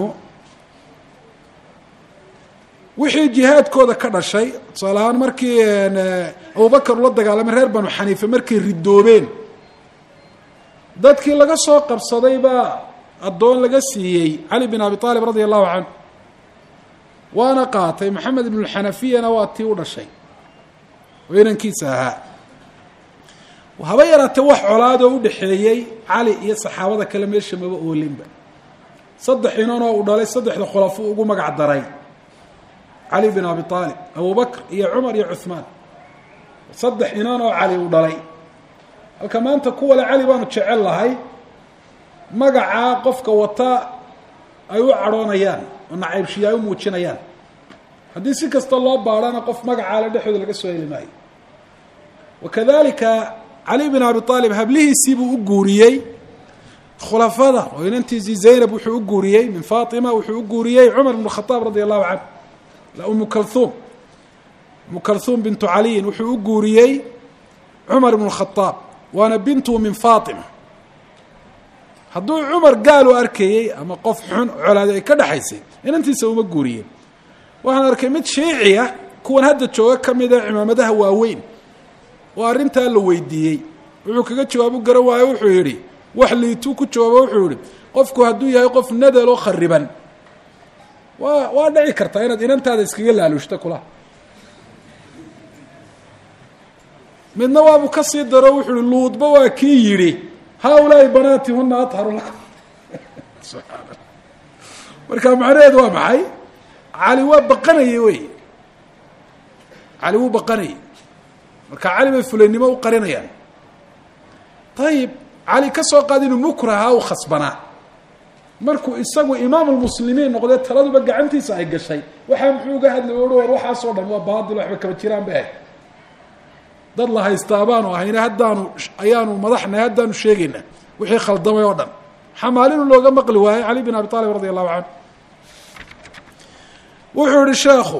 wixii jihaadkooda ka dhashay. tusaale ahaan markii abubakar ula dagaalamay reer banu xaniife markay ridoobeen, dadkii laga soo qabsaday baa addoon laga siiyey cali bin abi aalib radia allahu canhu, waana qaatay. maxamed ibnu lxanafiyana waa tii u dhashay oo inankiisa ahaa. haba yaraatee wax colaadoo u dhexeeyey cali iyo saxaabada kale meesha maba oolinba. saddex inanoo uu dhalay saddexda khulafo ugu magac daray cali bin abi aalib, abubakr iyo cumar iyo cuhmaan. saddex inanoo cali uu dhalay. halka maanta kuwale cali baanu jecel lahay, magacaa qofka wata ay u cadhoonayaan oo nacaybshiya ay u muujinayaan. haddii si kasta loo baadhana qof magacaale dhexdooda laga soo heli maayo. wakadalika cali bin abi aalib hablihiisiibuu u guuriyey khulafada, oo inantiisii zaynab wuxuu u guuriyey min faatima, wuxuu u guuriyey cumar ibn khadaab radia allahu canhu. umu kalhuum umu kalhuum bintu caliyin wuxuu u guuriyey cumar ibn khadaab, waana bintu min faatima. hadduu cumar gaal u arkayey ama qof xun colaade ay ka dhexaysay, inantiisa uma guuriyeen. waxaan arkay mid shiici ah kuwan hadda jooga ka mid a cimaamadaha waaweyn oo arrintaa la weydiiyey, wuxuu kaga jawaabu garan waayo. wuxuu yidhi wax liituu ku jawaabo, wuxuu yihi qofku hadduu yahay qof nadaloo khariban, waa waa dhici kartaa inaad inantaada iskaga laaluushto kula. midna waabuu ka sii daro, wuxuu yihi luudba waa kii yidhi haaulaai banaatihuna atharu lakum. marka macnaheedu waa maxay? cali waa baqanayey wey, cali wuu baqanayey. marka cali bay fulaynimo u qarinayaan. ayib cali ka soo qaad inuu mukraha u khasbanaa, markuu isagu imaam lmuslimiin noqdee taladuba gacantiisa ay gashay, waxaa muxuu uga hadlay o war waxaasoo dhan waa baadil, waxba kaba jiraan bay ahayd. dad la haystaa baanu ahayna haddaanu ayaanu madaxnahay, haddaanu sheegayna wixii khaldamay oo dhan. xamaalinu looga maqli waayey cali bin abi aalib radia allahu canhu. wuxuu yihi sheekhu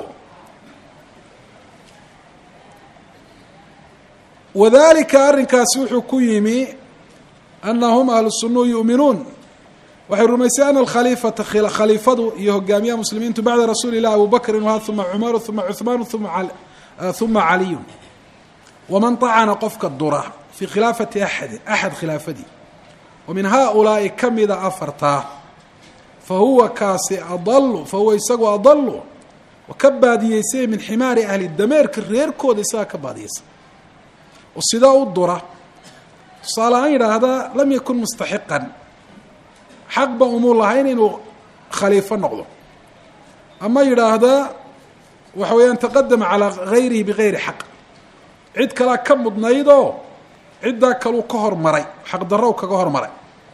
wadalika arrinkaasi wuxuu ku yimi anahum ahlu sunuu yu'minuun, waxay rumaysay ana alkhaliifata khaliifadu iyo hogaamiyaha muslimiintu bacda rasuuli lah abu bakrin waha uma cumaru uma cuhmaanu uma caliyun. waman طacana qofka dura fii khilaafati axadin axad khilaafadii, wa min haaulaa'i kamida afartaa, fahuwa kaasi adalu fahuwa isagu adalu wa ka baadiyeysay min ximaari ahli dameerka reerkooda isagaa ka baadiyeysa. oo sidaa u dura, tusaale ahaan yidhaahdaa lam yakun mustaxiqan, xaqba umuu lahayn inuu khaliifo noqdo, ama yidhaahdaa waxa weeyaan taqadama calaa gayrihi bigayri xaq, cid kalaa ka mudnaydoo ciddaa kaluu ka hormaray, xaq darrow kaga hormaray.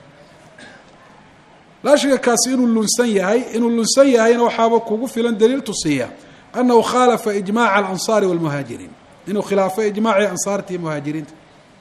laa shaka kaasi inuu lunsan yahay, inuu lunsan yahayna waxaaba kugu filan daliil tusiya annahu khaalafa ijmaaca alansaari walmuhaajiriin, inuu khilaafay ijmaacii ansaarta iyo muhaajiriinta.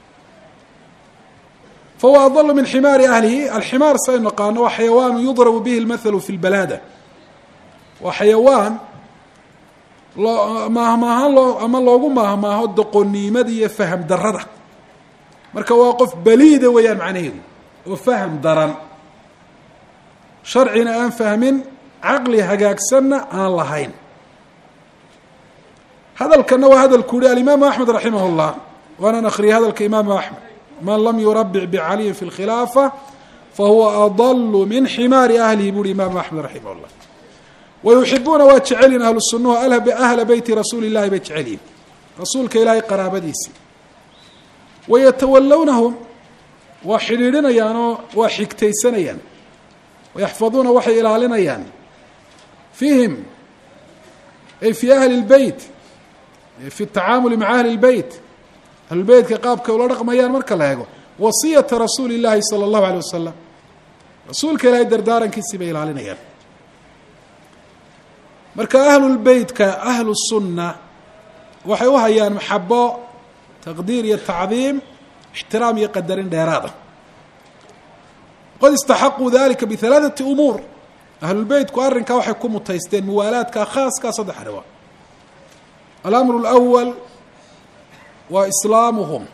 fahuwa adalu min ximaari ahlihi. alximaar saynu naqaano waa xayawaanu yudrabu bihi lmathalu fi lbalaada, waa xayawaan loo maahmaahaan loo ama loogu maahmaaho doqoniimada iyo faham darada. marka waa qof baliida weeyaan macnaheedu, oo faham daran, sharcina aan fahmin, caqli hagaagsanna aan lahayn. hadalkana waa hadalku yihi alimaamu axmed raximah اllah, waanaan akriyay hadalka imaamu axmed, man lam yurabic bicaliyin fi اlkhilaafa fahuwa adalu min ximaari ahlihi buuhi imaamu axmed raximah اllah. wayuxibuuna waa jecelyihin ahlu sunuhu ahla beyti rasuuli اllahi bay jecelyihin, rasuulka ilaahay qaraabadiisii. wayatawalownahum waa xidhiidhinayaanoo waa xigtaysanayaan wayaxfaduuna waxay ilaalinayaan fiihim ay fii ahli اlbeyt fi الtacaamuli maca ahli اlbeyt ahlulbeytka qaabkay ula dhaqmayaan marka la eego wasiyata rasuuli اllaahi salى اllahu alيه wasalam rasuulka ilaahay dardaarankiisii bay ilaalinayaan marka ahlulbeytka ahlu sunna waxay u hayaan maxabo taqdiir iyo tacdiim ixtiraam iyo qadarin dheeraada qad istaxaquu dalika bihalaaثati umuur ahlulbeytku arrinkaa waxay ku mutaysteen muwaalaadka khaaskaa saddex arrimood alamru اlأwal waa islaamuhum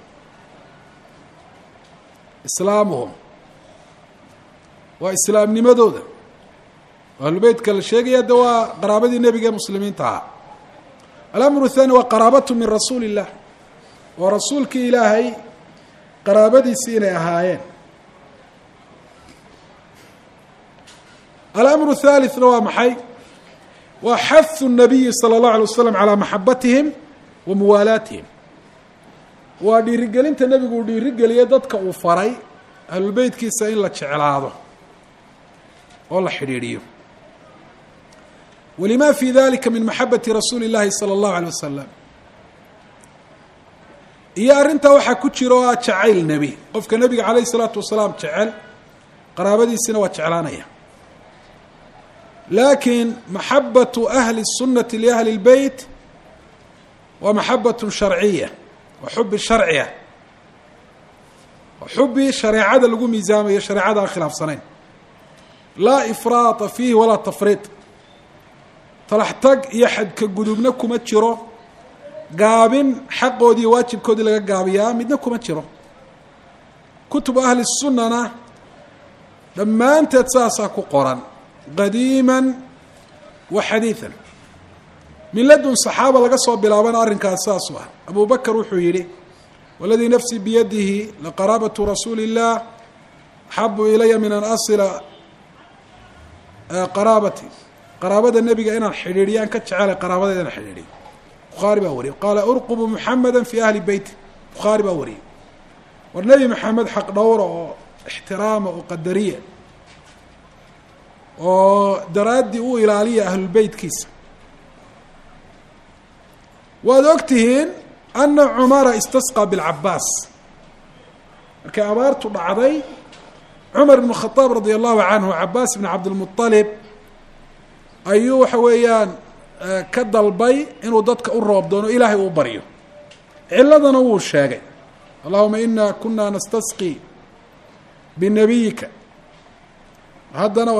islaamuhum waa islaamnimadooda ahlubeytka la sheegaya de waa qaraabadii nebiga ee muslimiinta ahaa alamru الthani waa qaraabatu min rasuuli الlah waa rasuulkii ilaahay qaraabadiisii inay ahaayeen alamru الthalithna waa maxay waa xahu الnabiyi salى الlahu alيه wasalam calىa maxabatihim wa muwaalaatihim waa dhiirigelinta nebigu uu dhiirigeliye dadka uu faray ahlulbeytkiisa in la jeclaado oo la xidhiidhiyo walima fi dalika min maxabati rasuuli اllahi salى اllahu alيه wasalam iyo arrintaa waxaa ku jira oo ah jacayl nebi qofka nebiga calayh الsalaatu wasalaam jecel qaraabadiisina waa jeclaanaya laakin maxabatu ahli الsunati liahli اlbeyt waa maxabat sharciya waa xubi sharciya waa xubi shareecada lagu miisaamayo shareecada aan khilaafsanayn laa ifraata fiihi walaa tafriid talax tag iyo xadka gudubna kuma jiro gaabin xaqoodii iyo waajibkoodii laga gaabiyaa midna kuma jiro kutubu ahli sunnana dhammaanteed saasaa ku qoran qadiima wa xadiiثa min ladun صaxaaba laga soo bilaabana arrinkaas saasu ah abu bakr wuxuu yihi waladii nafsii biyadihi laqaraabatu rasuuli الlah axabu ilaya min an asila qaraabati qaraabada nebiga inaan xidhiidhiyaan ka jecelay qaraabadeeda inaan xidhiidhiyo bukhaari baa wariyey qaala urqubu muxamada fi ahli beyti bukhaari baa wariyey war nebi maxamed xaq dhowra oo ixtiraama oo qadariya oo daraaddii u ilaaliya ahlulbeytkiisa waad og tihiin ana cumara istasqaa bilcabaas markay abaartu dhacday cumar ibnu khadaab radia allahu canhu cabaas ibn cabdilmuطalib ayuu waxa weeyaan ka dalbay inuu dadka u roob doono ilaahay uu baryo ciladana wuu sheegay allahuma ina kuna nastasqi binabiyika haddana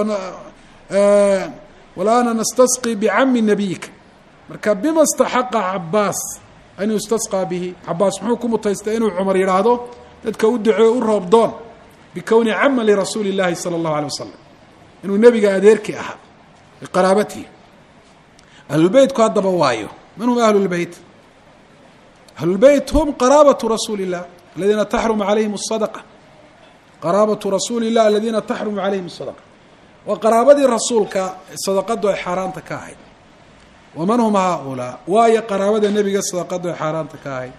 walaana nastasqi bicami nabiyika marka bima staxaqa cabaas an yustasqaa bihi cabaas muxuu ku mutaystay inuu cumar yidhaahdo dadka u duceeyo u roob doon bikowni caman lirasuuli اllahi salى اllahu alيه wasalam inuu nebiga adeerkii ahaa biqaraabatihi ahlulbeytku haddaba waayo man hum ahlu lbeyt ahlulbeyt hum qaraabatu rasuuli الlah aladiina taxrumu calayhim الsadqa qaraabatu rasuuli الlah aladiina taxrumu calayhim الsadqa waa qaraabadii rasuulka sadaqadu ay xaaraanta ka ahayd waman hum haaulaa waayo qaraabada nebiga sadaqadu ay xaaraanta ka ahayd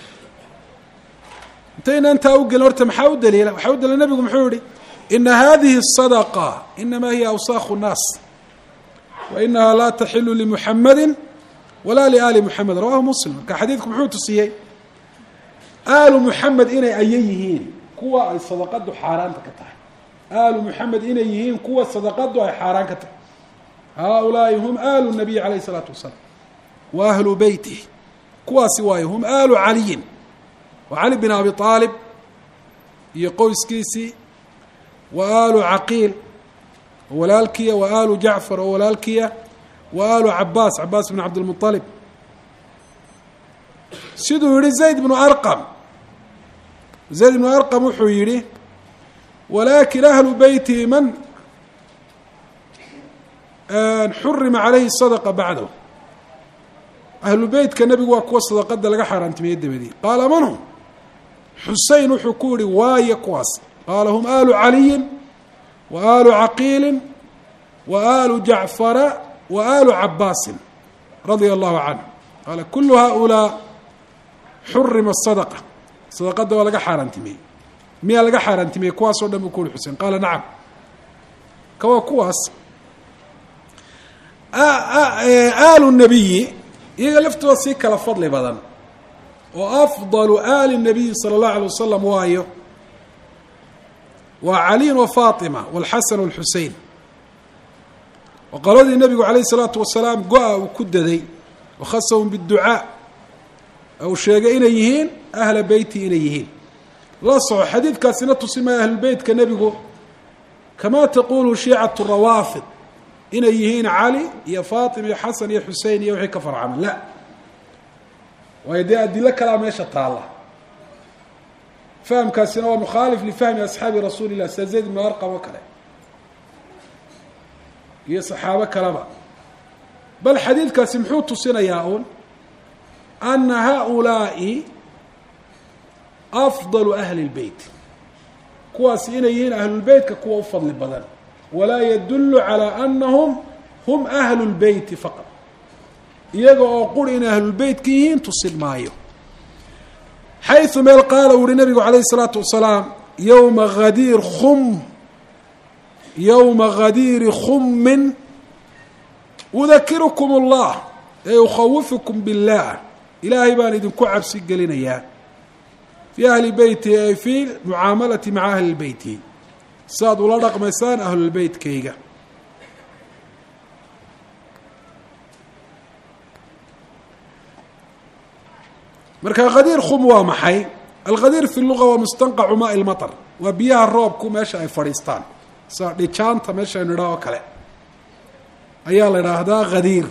intayna intaa u gelin horta maxaa u daliila waxaa u daliila nebigu muxuu yihi ina hadihi الsadqa inama hiya awsaakhu الnaas wa inaha laa taxilu limuxamadi walaa liali muxamed rawahu muslim marka xadiidku muxuu tusiyey aalu muxamed inay aya yihiin kuwa ay sadaqadu xaaraanta ka tahay aalu muxamed inay yihiin kuwa sadaqadu ay xaaraan ka tahay haaulaai hum aalu nabiy calayh isalaatu wasalaam wa ahlu beytih kuwaasi waayo hum aalu caliyin wa cali bin abi aalib iyo qoyskiisii wa aalu caqiil oo walaalkiya wa aalu jacfar oo walaalkiya wa aalu cabaas cabaas bn cabdilmuطalib siduu yihi zayd bnu arqam zayd bnu arqam wuxuu yihi walakin ahlu beyti man xurima calayhi sadaqa bacdahu ahlu beytka nebigu waa kuwa sadaqada laga xaaraantimeeyey dabadii qaala man hum xusein wuxuu ku yihi waayo kuwaas qaala hum aalu caliyin wa aalu caqiilin wa aalu jacfara wa aalu cabaasin radia allahu canhu qaala kulu haaulaa xurima sadaqa sadaqada waa laga xaaraantimeeyey miyaa laga xaaraantimiyey kuwaasoo dhan buu ku uri xuseen qaala nacam kawa kuwaas aalu nabiyi iyaga laftooda sii kala fadli badan oo afdalu aali nabiyi sala allahu alay wasalam waayo waa caliyin wa faatima walxasan walxusein oo qoladii nebigu calayh isalaatu wasalaam go-a uu ku daday wakhasahum biducaa uu sheegay inay yihiin ahla beyti inay yihiin la soco xadiidkaasina tusimaya ahlulbeytka nebigu kamaa taqulu shiicatu rawaafid inay yihiin cali iyo faatima iyo xasan iyo xusein iyo wixii ka farcaman la waayo dee adilo kalaa meesha taalla fahamkaasina waa mukhaalif lifahmi asxaabi rasuuli llah sida zayd ibnu arqam oo kale iyo saxaabo kaleba bal xadiidkaasi muxuu tusinayaa un ana haؤulaaءi afdalu ahli اlbeyt kuwaasi inay yihiin ahlulbeytka kuwa u fadli badan walaa yadulu calى anahum hum ahlu اlbeyti faqad iyaga oo quri inay ahlulbeytka yihiin tusin maayo xayثu meel qaala uu uhi nabigu calayh الsalaatu wasalaam yowma hadiir khum yowma hadiiri khummin udakirukum اllah ee ukhawifukum biاllah ilaahay baan idinku cabsi gelinayaa fii ahli beyti ay fii mucaamalati maca ahli beyti saaad ula dhaqmaysaan ahlulbeytkayga marka khadiir khum waa maxay alkhadiir fi luga waa mustanqacu maai lmaطr waa biyaha roobku meesha ay fadhiistaan sa dhijaanta meesha aynu idhaah oo kale ayaa la idhaahdaa khadiir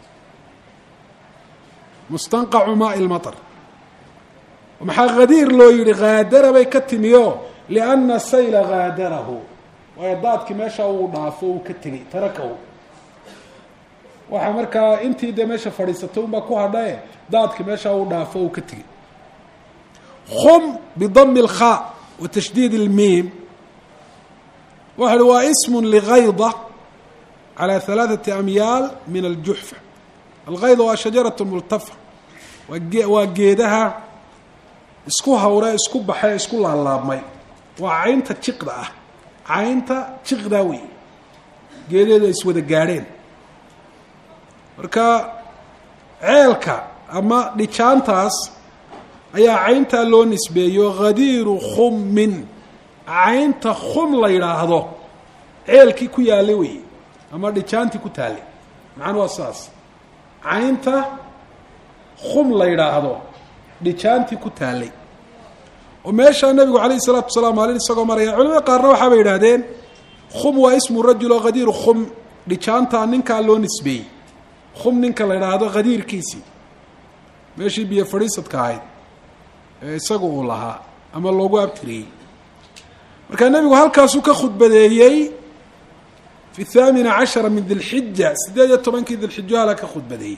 mustanqacu maai lmaطr maxaa khadiir loo yihi haadara bay ka timiyo lianna sayla haadarahu waayo daadkii meesha uu dhaafo uu ka tegey tarakahu waxaa markaa intii dee meesha fadhiisatay unbaa ku hadhae daadkii meesha uu dhaafo uu ka tegey khum bidami اlkhaa wa tashdiid اlmiim waxa uhi waa ism ligayda calى halaaثati amyaal min aljuxfa algayda waa shajaraة multafa waa geedaha isku hawre isku baxay isku laalaabmay waa caynta jiqda ah caynta jiqdaa wey geedeedu ay iswada gaadheen marka ceelka ama dhijaantaas ayaa cayntaa loo nisbeeyo khadiiru khummin caynta khum la yidhaahdo ceelkii ku yaallay wey ama dhijaantii ku taallay macana waa saas caynta khum la yidhaahdo dhijaantii ku taallay oo meeshaa nabigu calayh isalaatu wasalaam maalin isagoo maraya culamada qaarna waxaabay yidhaahdeen khum waa ismu rajul oo khadiiru khum dhijaantaa ninkaa loo nisbeeyey khum ninka la yidhaahdo khadiirkiisii meeshii biyo fadhiisadka ahayd ee isagu uu lahaa ama loogu abtiriyey markaa nebigu halkaasuu ka khudbadeeyey fi thaamina cashara min dilxija siddeed iyo tobankii dilxijo hala ka khudbadeeyey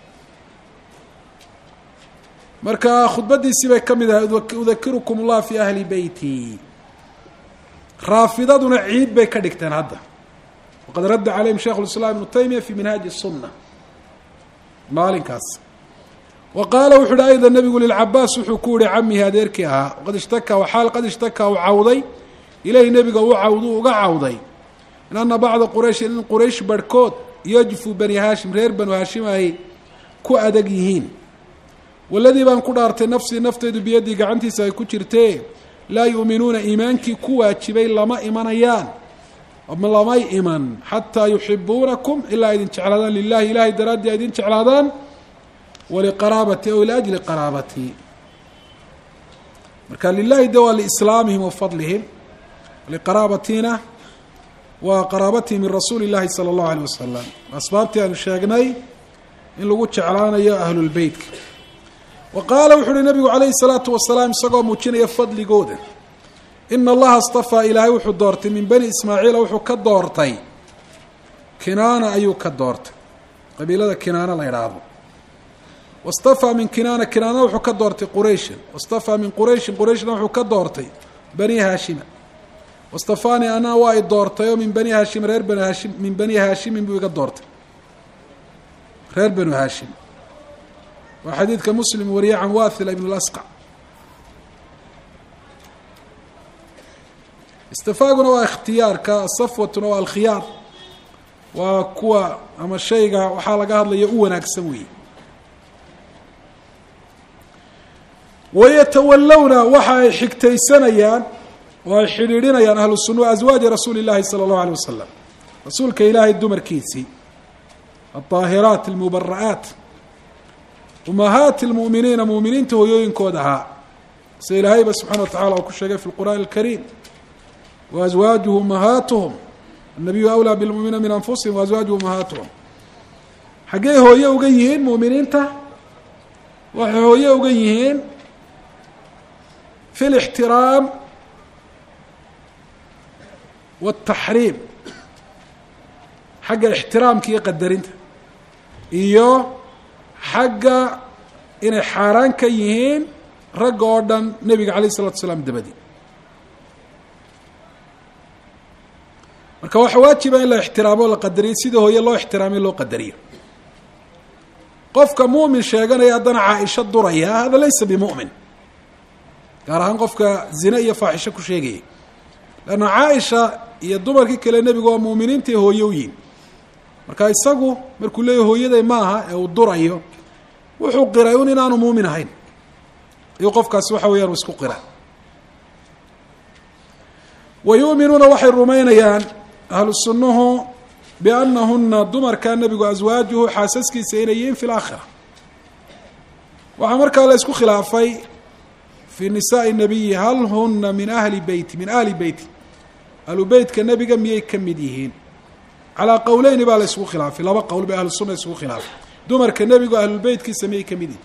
marka khudbadiisii bay ka mid ahay udakirukum اllah fi ahli beyti raafidaduna ciid bay ka dhigteen hadda waqad radda calayhim shaykh اlislaam ibnu taymiya fi minhaaji الsuna maalinkaas wa qaala wuxu uhi ayda nabigu lilcabaas wuxuu ku yihi camihi adeerkii ahaa qad ishtakaa xaal qad ishtakaa u cawday ilayhi nebiga u cawdu uga cawday in ana bacda quraysh in quraysh barhkood yajfu bani haashim reer banu haashim ay ku adag yihiin waladii baan ku dhaartay nafsii nafteydu biyaddii gacantiisa ay ku jirtee laa yu'minuuna iimaankii ku waajibay lama imanayaan ama lamay iman xataa yuxibuunakum ilaa idin jeclaadaan lilahi ilahay daraaddii ay idin jeclaadaan waliqaraabati aw liajli qaraabatii marka lilahi de waa liislaamihim wa fadlihim liqaraabatiina waa qaraabatihim min rasuuli اllahi salى اllahu alيه wasalam asbaabtii aanu sheegnay in lagu jeclaanayo ahlulbeytka wa qaala wuxu uhi nabigu calayhi الsalaatu wasalaam isagoo muujinaya fadligooda ina allaha اstafaa ilaahay wuxuu doortay min bani ismaaciila wuxuu ka doortay kinaana ayuu ka doortay qabiilada kinaana la idhaahdo wastafaa min kinaana kinaana wuxuu ka doortay qurayshan wastafaa min qurayshin qurayshna wuxuu ka doortay bani haashima wastafaani anaa waa i doortay oo min bani haashim reer bani haashim min bani haashimin buu iga doortay reer banu haashim waa xadiidka muslim wariye can wathila ibn اlasqac istifaaguna waa ikhtiyaarka, safwatuna waa alkhiyaar, waa kuwa ama shayga waxaa laga hadlaya u wanaagsan weeye. wayatawallawna waxa ay xigtaysanayaan oo ay xidhiidhinayaan ahlu sunna aswaaji rasuuli llahi sala allahu alay wasalam, rasuulka ilaahay dumarkiisii alطaahiraat almubara'aat umahaati lmu'miniina mu'miniinta hooyooyinkooda ahaa, sida ilaahayba subxana wa tacala uu ku sheegay fi lqur'aani alkariim waaswaajuhu umahaatuhum annabiyu awlaa bilmu'miniina min anfusihim waaswaajuhu umahaatuhum. xaggey hooye uga yihiin mu'miniinta? waxay hooye uga yihiin fi lixtiraam wاtaxriim, xagga ixtiraamka iyo qadarinta, iyo xagga inay xaaraan ka yihiin ragga oo dhan nebiga alayه الsalatu salaam dabadi. marka waxaa waajiba in la ixtiraamo o la qadariyo sida hooye loo ixtiraamay loo qadariyo. qofka mu'min sheeganaya haddana caaisha duraya hada laysa bimu'min, gaar ahaan qofka zine iyo faaxisho ku sheegayay, lanna caaisha iyo dumarkii kale nebigu waa mu'miniintai hooye u yihin. marka isagu markuu leeyahy hooyaday maaha ee uu durayo, wuxuu qiray un inaanu muumin ahayn, iyo qofkaasi waxa weeyaan uu isku qira. wa yu'minuuna waxay rumaynayaan ahlu sunnuhu biannahuna dumarkaa nebigu aswaajuhu xaasaskiisa inay yihiin fi laakhira. waxaa markaa la isku khilaafay fii nisaa'i nabiyi hal huna min ahli beyti min ahli beyti, ahlu beytka nebiga miyay ka mid yihiin? calaa qowleyni baa la isugu khilaafay, laba qowl bay ahlu sunna isugu khilaafay. dumarka nebigu ahlulbeytkiisa miyay ka mid yihiin?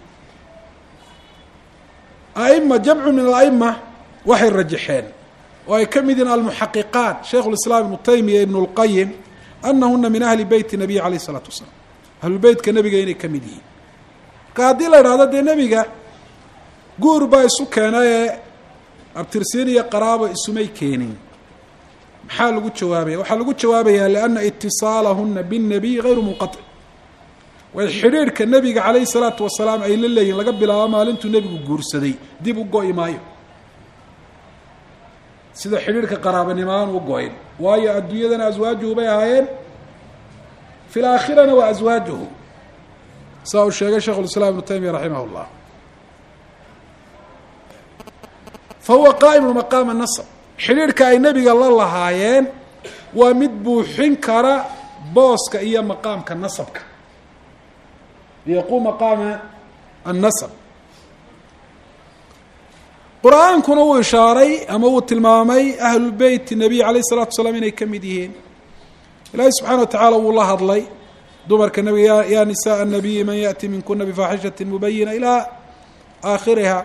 aima jamcu min alaima waxay rajaxeen oo ay ka mid yihiin almuxaqiqaan shaykhu lislaam ibnu taymiya ibnu lqayim anahuna min ahli beyti nabiy alayh isalaatu wasalaam, ahlulbeytka nebiga inay ka mid yihiin. marka haddii la idhahdo dee nebiga guur baa isu keena ee abtirsiin iyo qaraabo isumay keenin, maxaa lagu jawaabaya? waxaa lagu jawaabayaa lianna itisaalahuna binnabiy hayru munqatic, way xidhiidhka nebiga calayhi salaatu wasalaam ay la leeyihin laga bilaabo maalintuu nebigu guursaday dib u go-i maayo, sida xidhiidhka qaraabanimaan u go-in, waayo adduunyadana aswaajuhu bay ahaayeen, fi laakhirana waa aswaajuhu, saa uu sheegay sheikh lislaam ibnu taymiya raximah llah. fa huwa qaa'imu maqaama nasab, xidhiidhka ay nebiga la lahaayeen waa mid buuxin kara booska iyo maqaamka nasabka, yaquum maqaama annasab. qur-aankuna wuu ishaaray ama wuu tilmaamay ahlulbeyti nabiy alayh الsalatu wasalaam inay ka mid yihiin. ilaahi subxana wa tacaala wuu la hadlay dumarka nabiga, ya nisaء الnabiyi man yaأti minkuna bifaaxishaةi mubayina ilى aakhiriha.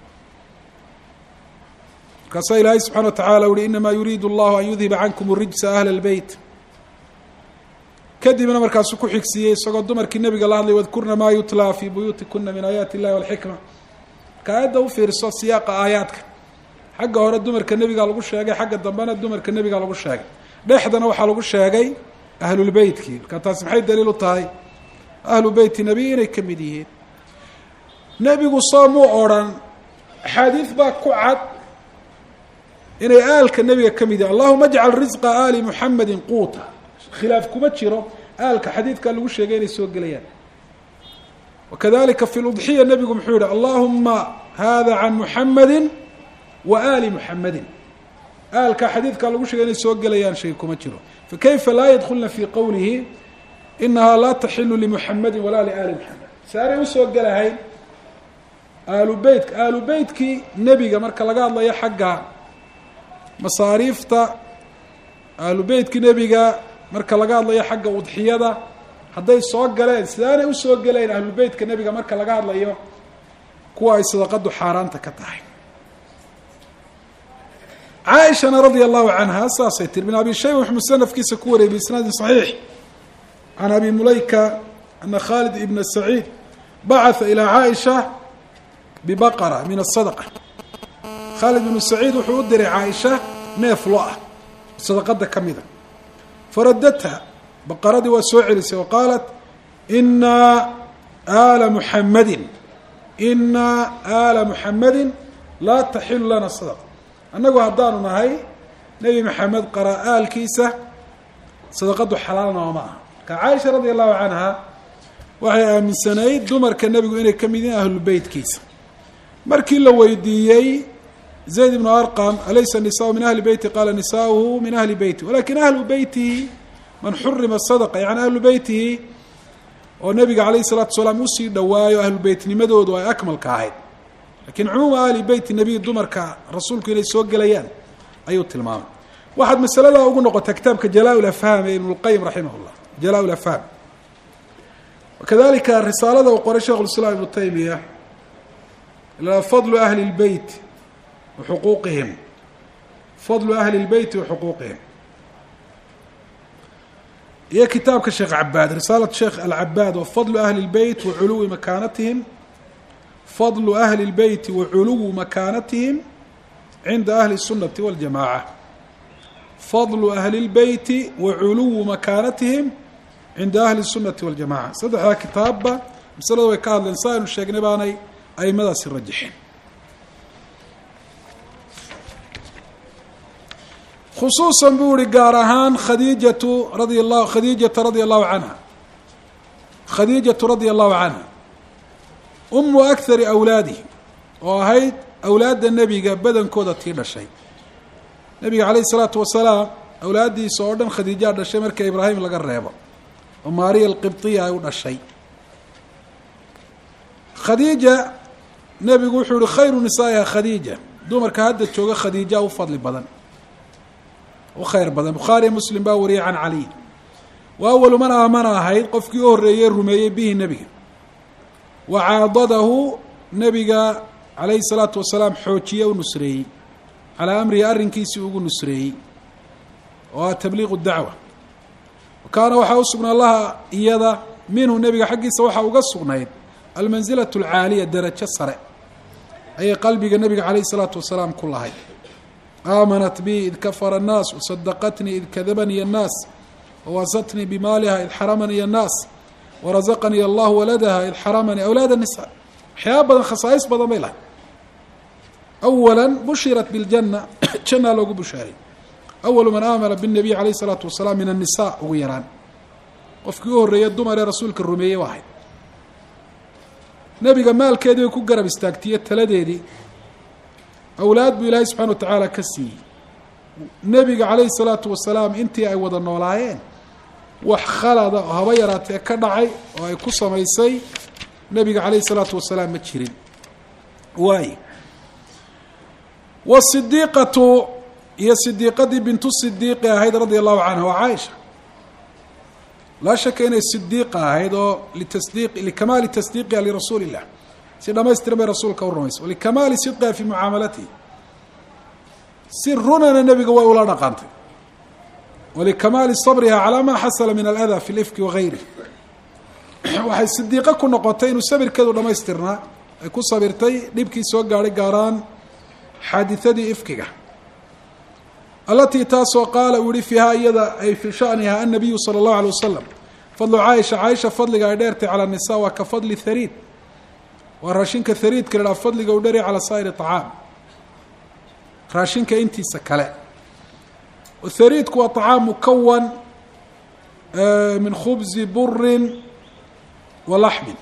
markaasaa ilaahay subxana wa tacala uhi inama yuriidu اllahu an yudhiba cankum الrijsa ahla اlbeyt. kadibna markaasuu ku xigsiiyey isagoo dumarkii nebiga la hadlay wadkurna maa yutlaa fii buyuutikuna min aayaati اllahi wاlxikma. marka aayadda u fiiriso siyaaqa aayaadka, xagga hore dumarka nebiga lagu sheegay, xagga dambena dumarka nebiga lagu sheegay, dhexdana waxaa lagu sheegay ahlulbeytkii. marka taasi maxay daliil u tahay? ahlu beyti nebiy inay ka mid yihiin. nebigu soo muu odrhan, axaadiis baa ku cad inay aalka nebiga ka mid yihin, allahuma ajcal risqa aali muxamedin quuta. khilaaf kuma jiro, aalka xadiidkaa lagu sheegay inay soo gelayaan. wakadalika fi ludxiya nebigu muxuu yihi allahuma hada can muxamedi wa aali muxamedin, aalka xadiidkaa lagu sheegay inay soo gelayaan shay kuma jiro. fakayfa laa yadkulna fii qowlihi inahaa laa taxilu limuxamedi walaa liaali muxamed, saanay usoo gelahayn aalu beytka. aalu beytkii nebiga marka laga hadlayo xagga masaariifta, aalu beytkii nebiga marka laga hadlayo xagga udxiyada, hadday soo galeen sidaanay usoo gelayn ahlulbeytka nebiga marka laga hadlayo kuwa ay sadaqadu xaaraanta ka tahay. caaishana radia allahu canha saasay tiri, bin abi shayba wuxuu musanafkiisa ku wariyay biisnaadin صaxiix can abi mulayka ana khalid ibna saciid bacatha ilaa caaisha bibaqara min asadaqa. khaalid ibnu saciid wuxuu u diray caaisha neef lo ah sadaqada ka mida, faradatha baqaradii waa soo celisay wa qaalat inaa aala muxamedin inaa aala muxamedin laa taxilu lana sadaqa, annagu haddaanu nahay nebi maxamed qara-aalkiisa sadaqadu xalaalna oo ma aha ka caaisha radia allahu canha waxay aaminsanayd dumarka nebigu inay ka mid yihiin ahlubeytkiisa markii la weydiiyey zayd ibnu arqam alaysa nisaau min ahli beyti qaala nisaauhu min ahli beyti walakin ahlu beytihi man xurima sadaqa yani ahlu beytihi oo nebiga calayhi salaatu wasalaam usii dhawaayo ahlu beytnimadoodu ay akmalka ahayd lakiin cumuuma ahli beyti nebiy dumarka rasuulku inay soo gelayaan ayuu tilmaamay waxaad masaladaa ugu noqota kitaabka jalaa-ul afhaam ee ibn lqayim raximah llah jalaa-ul afhaam wakadalika risaalada uu qoray sheikh lislaam ibnu taymiya ilaa fadlu ahli lbeyt wa xuquuqihim fadlu ahli lbeyti wa xuquuqihim iyo kitaabka sheekh cabaad risaalat sheekh alcabaad wa fadlu ahli lbeyt wa culuwi makaanatihim fadlu ahli lbeyti wa culuwu makaanatihim cinda ahli الsunati waاljamaca fadlu ahli اlbeyti wa culuwu makaanatihim cinda ahli الsunati waاljamaca saddexdaa kitaabba masalada way ka hadleen sa aynu sheegnay baanay aimadaasi rajixeen khusuusan buu ihi gaar ahaan khadiijatu radia llahu khadiijata radia allahu canha khadiijatu radia allahu canha umu akhari awlaadihi oo ahayd awlaadda nebiga badankooda tii dhashay nebiga calayhi isalaatu wasalaam awlaaddiisa oo dhan khadiijaa dhashay marka ibraahim laga reebo oo maariya alqibtiya ay u dhashay khadiija nebigu wuxuu yihi khayru nisaa'iha khadiija dumarka hadda jooga khadiija u fadli badan u khayr badan bukhaariya muslim baa wariyay can caliy wa awalu man aamana ahayd qofkii u horreeyey rumeeyey bihi nebiga wa caadadahu nebiga calayhi salaatu wasalaam xoojiye u nusreeyey calaa amrihi arrinkiisii ugu nusreeyey oo ah tabliiqu dacwa wa kaana waxaa u sugnaa laha iyada minhu nebiga xaggiisa waxaa uga sugnayd almansilatu alcaaliya darajo sare ayay qalbiga nebiga calayhi salaatu wasalaam ku lahay aamanat bi id kafara annaas wasadaqatnii id kadabaniya annaas wawasatnii bimaaliha id xaramaniya annaas warazaqanii allahu waladaha id xaramanii awlaad anisa waxyaaba badan khasaais badan bay lahay awala bushirat biاljana janaa loogu bushaaray awalu man aamana biالnabiy calayh الsalaatu wasalaam min الnisa ugu yaraan qofkii u horreeya dumar ee rasuulka rumeeyey waa ahayd nebiga maalkeedii bay ku garab istaagtiye taladeedii awlaad buu ilaahay subxana wa tacaala ka siiyey nebiga calayhi الsalaatu wasalaam intii ay wada noolaayeen wax khalada oo haba yaraatee ka dhacay oo ay ku samaysay nebiga calayhi الsalaatu wasalaam ma jirin waay wasidiiqatu iyo sidiiqadii bintu sidiiqi ahayd radia allahu canha waa caaisha laa shaka inay sidiiqa ahayd oo litasdiiq likamaali tasdiiqiha lirasuuli illah si dhamaystiran bay rasuulka u rumaysay walikamaali sidqiha fii mucaamalatihi si runana nebiga way ula dhaqantay walikamaali sabriha calaa maa xasala min aladaa fi lifki wagayrih waxay sidiiqo ku noqotay inuu sabirkeedu dhamaystirnaa ay ku sabirtay dhibkii soo gaadhay gaaraan xaadithadii ifkiga alatii taasoo qaala uu yihi fiihaa iyada ay fii shaniha annabiyu sala allahu alay wasalam fadlu caaisha caaisha fadliga ay dheertay cala nisa waa ka fadli hariid waa raashinka hariidka la dhaha fadliga u dheray calaa saa'iri طacaam raashinka intiisa kale hariidku waa طacaam mukawan min khubzi burin wa laxmin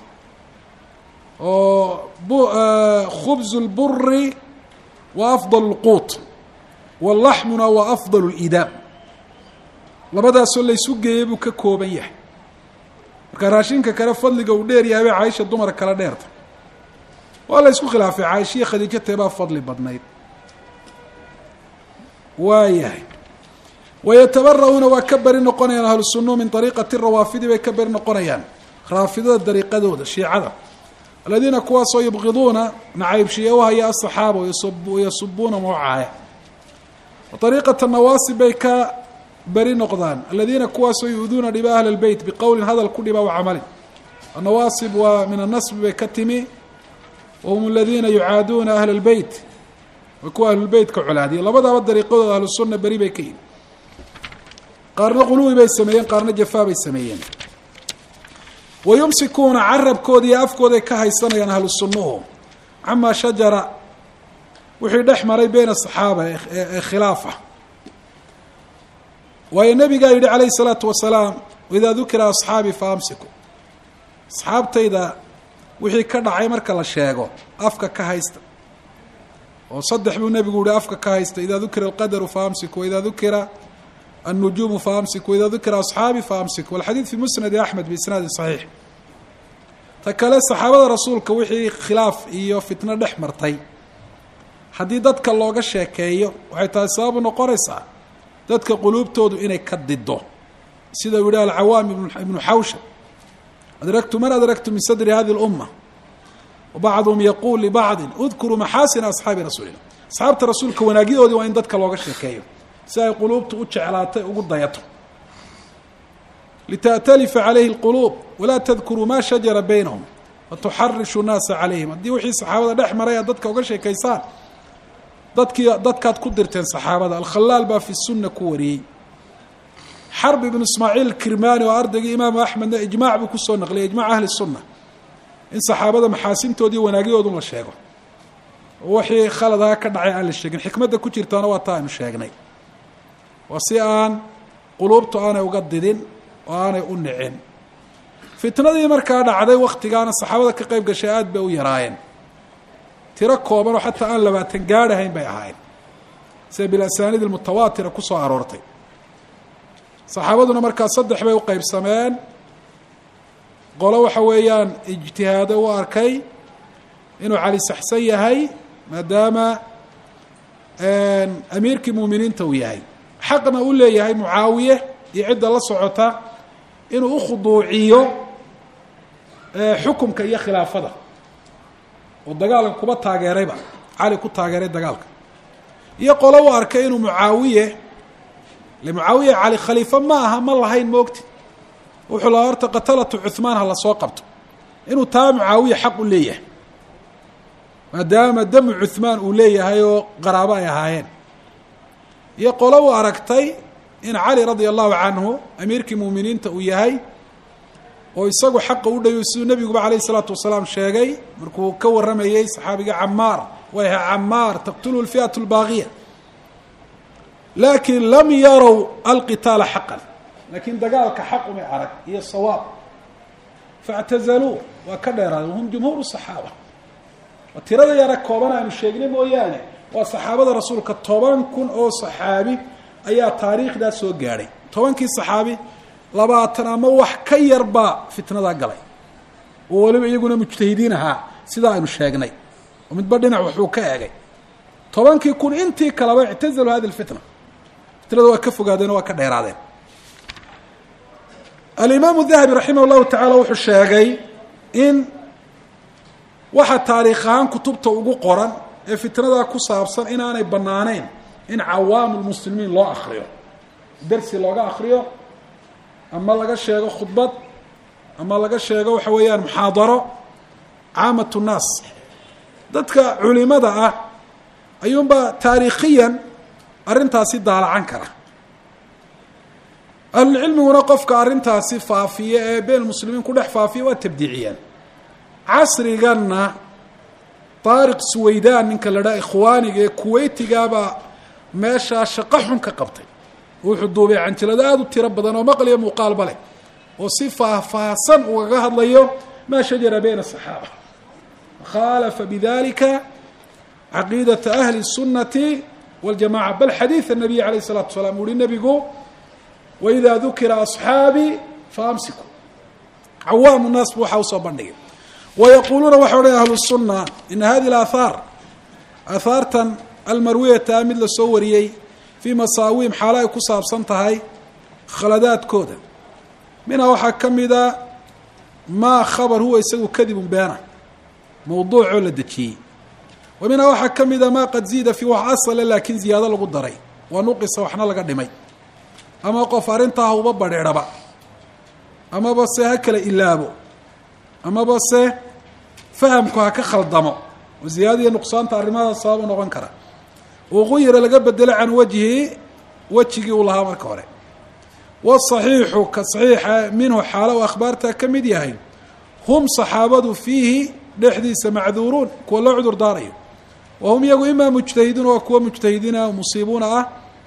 oo khubzu lburi wa afdal اlquut walaxmuna waa afdal اlidaam labadaasoo laysu geeyey buu ka kooban yahay marka raashinka kale fadliga uu dheer yahay bay caaisha dumar kale dheerta waa la ysku khilaafay caaishiya khadiijo teebaa fadli badnayd waa yahay wayatabara'uuna waa ka beri noqonayaan ahlu sunuu min ariiqati rawaafidi bay ka beri noqonayaan raafidada dariiqadooda shiicada aladiina kuwaasoo yubqiduuna nacaybshiye u haya asaxaaba yasubuuna mawcaaya ariiqata nawaasib bay ka beri noqdaan aladiina kuwaasoo yu-duuna dhiba ahla lbeyt biqowlin hadal ku dhiba wa camalin annawaasib waa min annasbi bay ka timi wahum aladiina yucaaduuna ahla lbeyt way kuwa ahlulbeytka colaadiya labadaaba dariiqadooda ahlu sunna beri bay ka yihin qaarna quluwi bay sameeyeen qaarna jafaa bay sameeyeen wayumsikuuna carabkooda iyo afkooday ka haysanayaan ahlu sunnuhu camaa shajara wixii dhex maray beyna asaxaaba ee khilaafa waayo nabigaa yidhi calayhi الsalaatu wasalaam idaa dukira asxaabii faamsiku asxaabtayda wixii ka dhacay marka la sheego afka ka haysta oo saddex buu nebigu yihi afka ka haysta idaa dukira alqadaru faamsiku waidaa dukira النجوم فأمسك وإذا ذكر أصحابي فأمسك والحديث في مسند أحمد بإسناد صحيح تكلا الصحابة رسولك وحي خلاف إيو فتنة دحمرتي haddii dadka looga sheekeeyo waxay tahay sabab noqonaysaa dadka quluubtoodu inay ka dido sida uu yidhaha alcawaam ibnu xawsha adraktu man adraktu min sadri hadi اlumma wabacduhum yaquul libacdin udkuruu maxaasina asxaabi rasuulillah asxaabta rasuulka wanaagidoodii waa in dadka looga sheekeeyo si ay quluubtu u jeclaatay ugu dayato lita'talifa calayhi اlquluub walaa tadkuruu ma shajara baynahum fatuxarishu nnaasa calayhim haddii wixii saxaabada dhex maray aad dadka uga sheekaysaan dadkii dadkaad ku dirteen saxaabada alkhalaal baa fi sunna ku wariyey xarb ibnu ismaaciil kirmani oo ardaygii imaamu axmedna ijmaac buu kusoo naqliyay ijmac ahli sunna in saxaabada maxaasintoodii wanaagyadoodun la sheego oo wixii khaladaha ka dhacay aan la sheegin xikmadda ku jirtaana waa taa aynu sheegnay waa si aan quluubtu aanay uga didin oo aanay u nicin fitnadii markaa dhacday waktigaana saxaabada ka qayb gashay aad bay u yaraayeen tiro kooban oo xataa aan labaatan gaadhahayn bay ahaayeen sida bilasaniid almutawaatira ku soo aroortay saxaabaduna markaa saddex bay u qeybsameen qolo waxa weeyaan ijtihaado u arkay inuu cali saxsan yahay maadaama amiirkii muuminiinta uu yahay xaqna u leeyahay mucaawiye iyo cidda la socota inuu ukhuduuciyo xukumka iyo khilaafada oo dagaalka kuba taageerayba cali ku taageeray dagaalka iyo qolo u arkay inuu mucaawiye le mucaawiye cali khaliifo ma aha ma lahayn moogti wuxuu lahaa horta qatalatu cuhmaan ha lasoo qabto inuu taa mucaawiye xaq u leeyahay maadaama damu cuhmaan uu leeyahay oo qaraabo ay ahaayeen iyo qolo u aragtay in cali radia allahu canhu amiirkii muuminiinta uu yahay oo isagu xaqa u dhayo siduu nebiguba calayh isalaatu wasalaam sheegay markuu ka warramayey saxaabiga camaar wayha camaar taqtuluhu lfi'atu lbaaqiya laakin lam yarow alqitaala xaqan laakiin dagaalka xaq umay arag iyo sawaab faاctazaluu waa ka dheeraaday wahum jumhuur saxaaba waa tirada yara kooban aanu sheegnay mooyaane waa saxaabada rasuulka toban kun oo saxaabi ayaa taariikhdaa soo gaadhay tobankii saxaabi labaatan ama wax ka yarbaa fitnadaa galay oo waliba iyaguna mujtahidiin ahaa sidaa aynu sheegnay oo midba dhinac waxuu ka eegay tobankii kun intii kaleba ictazalu hadi lfitna fitnada waa ka fogaadeen oo waa ka dheeraadeen alimaamu dahabi raximah llahu tacaala wuxuu sheegay in waxa taariikh ahaan kutubta ugu qoran ee fitnadaa ku saabsan inaanay bannaaneyn in cawaamu lmuslimiin loo akriyo dersi looga akriyo ama laga sheego khudbad ama laga sheego waxa weeyaan muxaadaro caamat nnaas dadka culimada ah ayuunbaa taariikhiyan arrintaasi daalacan kara ahlulcilmiguna qofka arrintaasi faafiya ee been muslimiin ku dhex faafiya waa tabdiiciyaan casriganna taariq suwaydaan ninka la dhaha ikhwaaniga ee kuweytigaabaa meeshaa shaqo xun ka qabtay wuxuu duubay canjilado aada u tiro badan oo maqliyo muuqaalba leh oo si faahfaahsan ugaga hadlayo maa shajara bayna asaxaaba khaalafa bidalika caqiidata ahli الsunati waاljamaca bal xadiid الnabiy alayh الsalatu wasalaam uhi nebigu waida dukira asxaabii faamsiku cawaamu naas bu waxa usoo bandhigay wayaquuluuna waxa odhan ahlu الsuna ina hadi اaahaar aahaartan almarwiyata mid la soo wariyey fii masaawiim xaalo ay ku saabsan tahay khaladaadkooda minhaa waxaa ka mida maa khabar huwa isagu kadibun beena mawduucoo la dejiyey wa minhaa waxaa ka mida maa qad ziida fii wax asale laakiin ziyaado lagu daray waa nuqisa waxna laga dhimay ama qof arrintaa ha uba badheerhaba amaba se ha kala ilaabo amaba se fahamku ha ka khaldamo oo ziyaada iyo nuqsaanta arrimadaas sabab u noqon kara waquyira laga bedelo can wajhi wejigii uu lahaa marka hore wasaxiixu ka saxiixa minhu xaalo u akhbaartaa ka mid yahay hum saxaabadu fiihi dhexdiisa macduuruun kuwa loo cudur daarayo wa hum iyagu imaa mujtahiduun waa kuwa mujtahidiina musiibuuna ah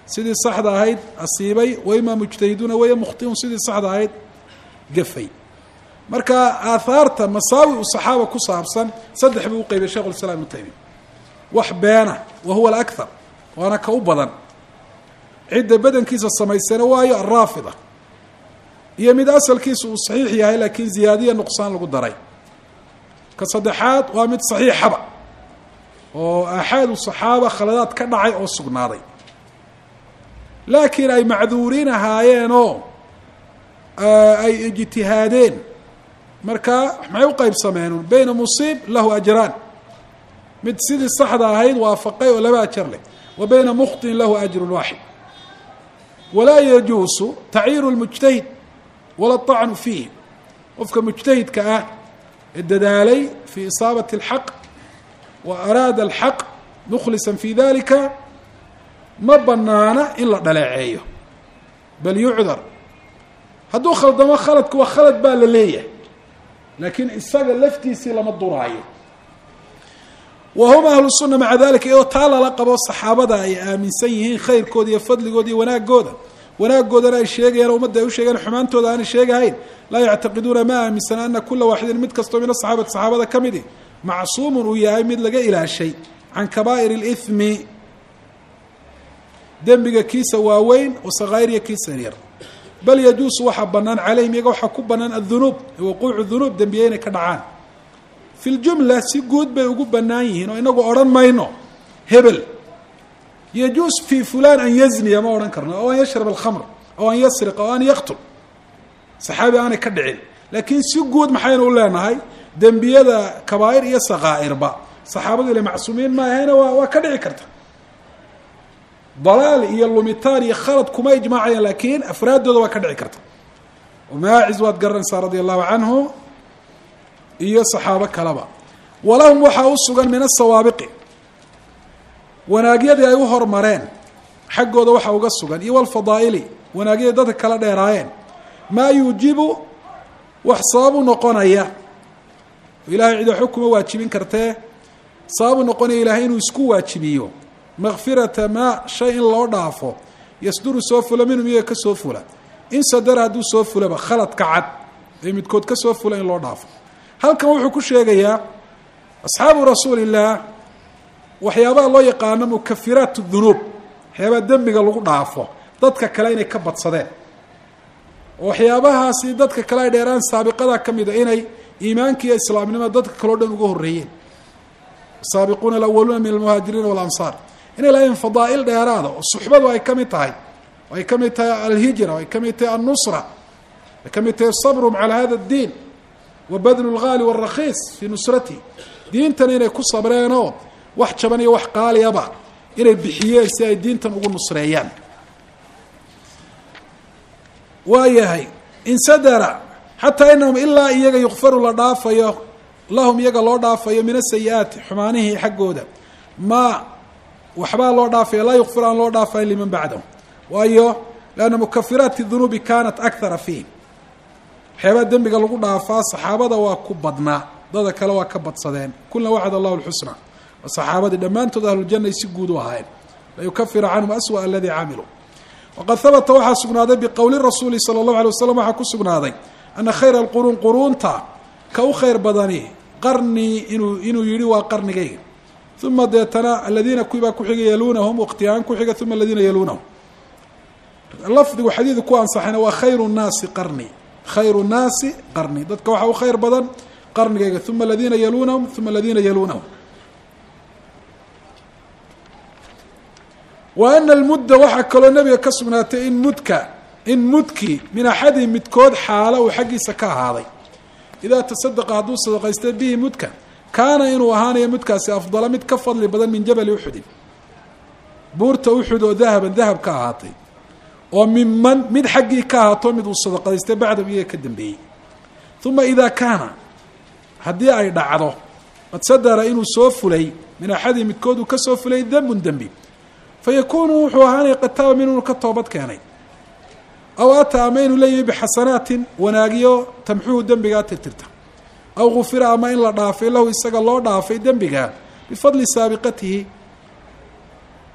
sidii saxda ahayd asiibay waima mujtahiduuna waya mukhtiun sidii saxda ahayd gafay marka aahaarta masaawi u saxaaba ku saabsan saddex buu u qeybay sheikh ulislaam ibnu taymiya wax beena wa huwa alakthar waana ka u badan cidda badankiisa samaysana waayo alraafida iyo mid asalkiisa uu saxiix yahay laakiin ziyaadiya nuqsaan lagu daray ka saddexaad waa mid saxiixaba oo aaxaadu saxaaba khaladaad ka dhacay oo sugnaaday laakiin ay macduuriin ahaayeenoo ay ijtihaadeen marka maxay u qaybsameen bayna musiib lahu ajraan mid sidii saxda ahayd waafaqay oo laba ajar leh wa bayna mukhtin lahu ajrun waaxid walaa yajuusu tacyiiru lmujtahid wala طacnu fiih qofka mujtahidka ah ee dadaalay fii isaabati اlxaq wa araada alxaq mukhlisa fi dalika ma banaana in la dhaleeceeyo bal yucdar hadduu khaldamo khaladku waa khalad baa la leeyahay laakiin isaga laftiisii lama duraayo wa hum ahlu sunna maca dalika iyadoo taa lala qabo saxaabada ay aaminsan yihiin khayrkooda iyo fadligooda iyo wanaagooda wanaagoodana ay sheegayaan ummadda ay u sheegeen xumaantooda aanay sheegahayn laa yactaqiduuna ma aaminsana ana kula waaxidin mid kastoo min asaxaabati saxaabada ka midi macsuumun uu yahay mid laga ilaashay can kabaa'ir اlithmi dembiga kiisa waaweyn wa sakaa'iriya kiisa yaryar bal yajuusu waxaa banaan calayhim iyaga waxaa ku banaan adunuub waquucu dunuub dembiye inay ka dhacaan fi ljumla si guud bay ugu banaan yihiin oo inagu odhan mayno hebel yajuus fi fulan an yazniya ma odhan karno oo an yashrab alkhamr oo an yasriq oo an yaqtul saxaabi aanay ka dhicin laakiin si guud maxaynu u leenahay dembiyada kabaa'ir iyo sakaa'irba saxaabadu ile macsuumiin ma ahayna waa waa ka dhici karta dalaal iyo lumitaan iyo khalad kuma ijmaacayaan laakiin afraaddooda waa ka dhici karta maaciz waad garanaysaa radia allahu canhu iyo saxaabo kaleba walahum waxaa u sugan min asawaabiqi wanaagyadii ay u hormareen xaggooda waxaa uga sugan iyo walfadaa'ili wanaagyadii dadka kala dheeraayeen maa yuujibu wax sababu noqonaya ilahay cida xukuma waajibin kartee sababu noqonaya ilahay inuu isku waajibiyo makfirata maa shay in loo dhaafo yasduru soo fula minhum iyaga ka soo fula in sadara hadduu soo fulaba khaladka cad ee midkood ka soo fula in loo dhaafo halkan wuxuu ku sheegayaa asxaabu rasuulillaah waxyaabaha loo yaqaano mukafiraat dunuub waxyaabaha dembiga lagu dhaafo dadka kale inay ka badsadeen oo waxyaabahaasi dadka kale ay dheeraan saabiqada ka mida inay iimaanka iyo islaamnimada dadka kaleo dhan uga horreeyeen saabiquuna alawaluuna min almuhaajiriina walansaar inay lahayn fadaa'il dheeraada oo suxbadu ay ka mid tahay oo ay ka mid tahay alhijra oo ay ka mid tahay annusra ay ka mid tahay sabrum calaa hada addiin wa badlu lgaali wاlrakhiis fii nusratihi diintan inay ku sabreenoo wax jaban iyo wax qaaliyaba inay bixiyeen si ay diintan ugu nusreeyaan waa yahay insadara xataa inahum ilaa iyaga yukfaru la dhaafayo lahum iyaga loo dhaafayo min asayi-aati xumaanihii xaggooda maa waxbaa loo dhaafaya laa yukfir aan loo dhaafayn liman bacdahum waayo lianna mukafiraati dunuubi kaanat akthara fiih waxyaabaa dembiga lagu dhaafaa saxaabada waa ku badnaa dada kale waa ka badsadeen kulna wacad allahu lxusna waa saxaabadii dhammaantood ahlujanna ay si guud u ahaayeen layukafira canhum aswa aladii camiluu waqad habata waxaa sugnaaday biqowli rasuuli sala allahu alay wasalam waxaa ku sugnaaday ana khayra alquruun quruunta ka u khayr badani qarnii inuu inuu yihi waa qarnigayga uma deetana aladiina kuwii baa kuxiga yaluunahum waqtiyahaan kuxiga uma aladiina yaluunahum lafdigu xadiidu ku ansaxayna waa khayru nnaasi qarni khayru nnaasi qarni dadka waxaa u khayr badan qarnigayga uma aladiina yaluunahum uma aladiina yaluunahum wa ana almudda waxaa kaloo nabiga ka sugnaatay in mudka in mudki min axadihim midkood xaalo uu xaggiisa ka ahaaday idaa tasadaqa hadduu sadaqaystay bihi mudka kaana inuu ahaanayo mudkaasi afdala mid ka fadli badan min jabali uxudin buurta uxud oo dahaban dahab ka ahaatay oo miman mid xaggii ka ahaato mid uu sadaqaystay bacdam iyaga ka dambeeyey uma idaa kaana haddii ay dhacdo qad sadara inuu soo fulay min axadihim midkood uu ka soo fulay dembun dembi fayakuunu wuxuu ahaanaya qad taaba min inuu ka toobad keenay aw ata ama inuu leeyahay bixasanaatin wanaagyo tamxuhu dembigaa tirtirta aw gufira ama in la dhaafay lahu isaga loo dhaafay dembigaa bifadli saabiqatihi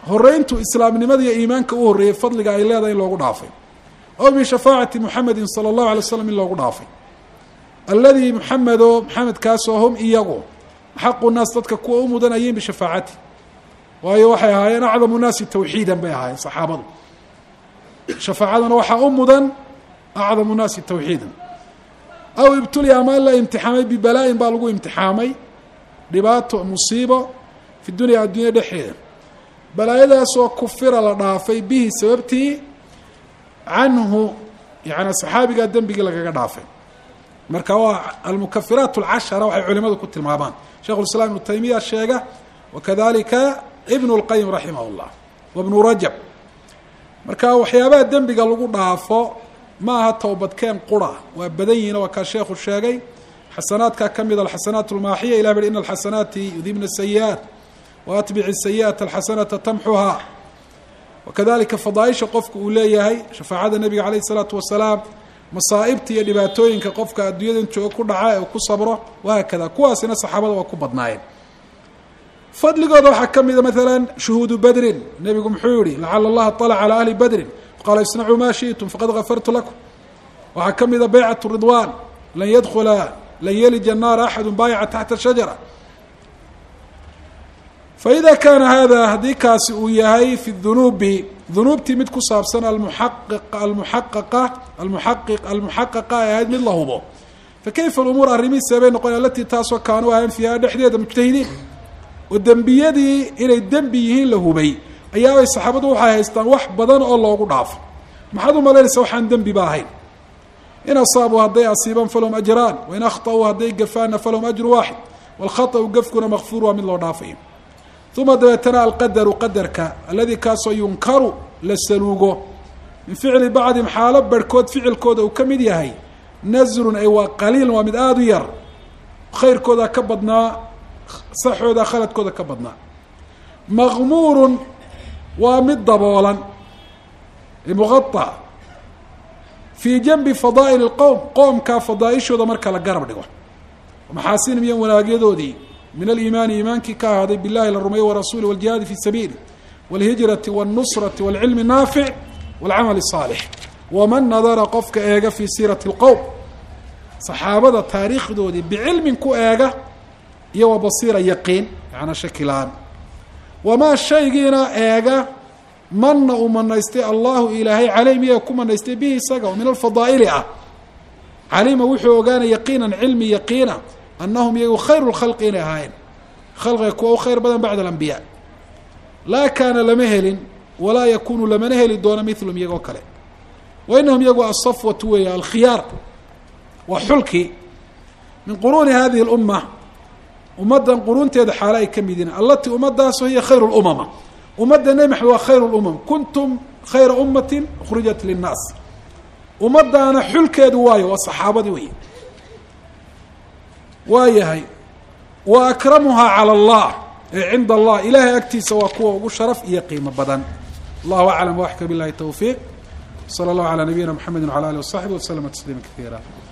horeyntu islaamnimada iyo iimaanka u horreeyey fadliga ay leedahay in loogu dhaafay aw bishafaacati muxamedin sala allahu alay waslam in loogu dhaafay alladii muxamedo maxamedkaasoo hum iyagu axaqu naas dadka kuwa u mudanayeen bishafaacati waayo waxay ahaayeen acdamu naasi tawxiidan bay ahaayeen saxaabadu shafaacaduna waxaa u mudan acdamu naasi tawxiidan aw ibtuliya ama in la imtixaamay bibalaa-in baa lagu imtixaamay dhibaato musiibo fi dunya addunya dhexeeda balaayadaasoo kufira la dhaafay bihi sababtii canhu yani saxaabigaa dembigii lagaga dhaafay marka waa almukafiraat alcashara waxay culimadu ku tilmaamaan sheikhu lislaam ibnu taymiya sheega wakadalika ibnu lqayim raximah llah wabnu rajab marka waxyaabaha dembiga lagu dhaafo ma aha towbadkeen qura waa badan yihin waa kaa sheekhu sheegay xasanaadkaa ka mid alxasanaat lmaaxiya ilah bui ina alxasanaati yudibna sayi'aat waatbici sayi'ata alxasanata tamxuhaa wakadalika fadaaisha qofka uu leeyahay shafaacada nebiga calayh isalaatu wasalaam masaa'ibta iyo dhibaatooyinka qofka adduunyadan jooga ku dhaca ee ku sabro wahaakada kuwaasina saxaabada waa ku badnaayeen fadligooda waxaa ka mida maalan shuhuudu badrin nebigu muxuu yihi lacala allaha طalaca calى ahli badrin faqaala isnacuu ma shiئtum faqad gafartu lakum waxaa ka mida baycat ridwan lan yadkula lan yelija الnaara axadu baayaca taxta shajara faida kaana hada haddii kaasi uu yahay fi dunuubi dunuubtii mid ku saabsan almuxaqiq almuxaqaqa almuxaqiq almuxaqaqa ay ahayd mid la hubo fakayfa alumuur arrimihiisa bay noqon alatii taasoo kaanu ahayn fiiha dhexdeeda mujtahidiin oo dembiyadii inay dembi yihiin la hubay ayaabay saxaabadu waxay haystaan wax badan oo loogu dhaafo maxaad u malaynaysa waxaan dembi ba ahayn in asaabuu hadday asiibaan falahum ajraan wain akhta'uu hadday gafaana falahum ajru waaxid waalkhaطأu gafkuna makfuur waa mid loo dhaafayo uma dabeetana alqadaru qadarka alladii kaasoo yunkaru la saluugo min ficli bacdihim xaalo barhkood ficilkooda uu ka mid yahay nasrun ay waa qaliil waa mid aada u yar khayrkooda ka badnaa saxooda khaladkooda ka badnaa maqmuurun waa mid daboolan muqaطa fii janbi fadaa'il اlqowm qoomkaa fadaaishooda marka la garab dhigo maxaasinim iyo wanaagyadoodii min aliimaani iimaankii ka ahaaday billahi la rumeeye warasuuli waljihaadi fi sabiili walhijrati wاlnusrati wاlcilmi naafic wاlcamal الصaalix waman nadara qofka eega fii siirati اlqowm saxaabada taariikhdoodii bicilmin ku eega iyo wa basiira yaqiin macnaa shakilaan wamaa shaygiina eega manna uu manaystay allahu ilaahay caleyh miya ku manaystay bihi isaga oo min alfadaa'ili ah calima wuxuu ogaanay yaqiinan cilmi yaqiina anahum iyagu khayru lkhalqi inay ahaayeen khalqiga kuwa u khayr badan bacda alambiyaa laa kaana lama helin walaa yakunu lamana heli doono milum iyagoo kale wa inahum iyagu asafwatu weeya alkhiyaar waa xulkii min quruuni hadihi اlumma ummaddan quruunteeda xaalo ay ka mid yihiin allatii ummaddaasoo hiya khayru اlumama ummadda nebi maxamed waa khayru اlumam kuntum khayra ummatin ukhrijat linnaas ummaddaana xulkeedu waayo waa saxaabadii wey waa yahay wa akramuhaa calى اllah ee cinda allah ilahay agtiisa waa kuwa ugu sharaf iyo qiimo badan allahu aclam waxka bilahi towfiiq salى اllahu alى nabiyina mxamedi wعalى alih waصaxbi waslama tasliima kaiira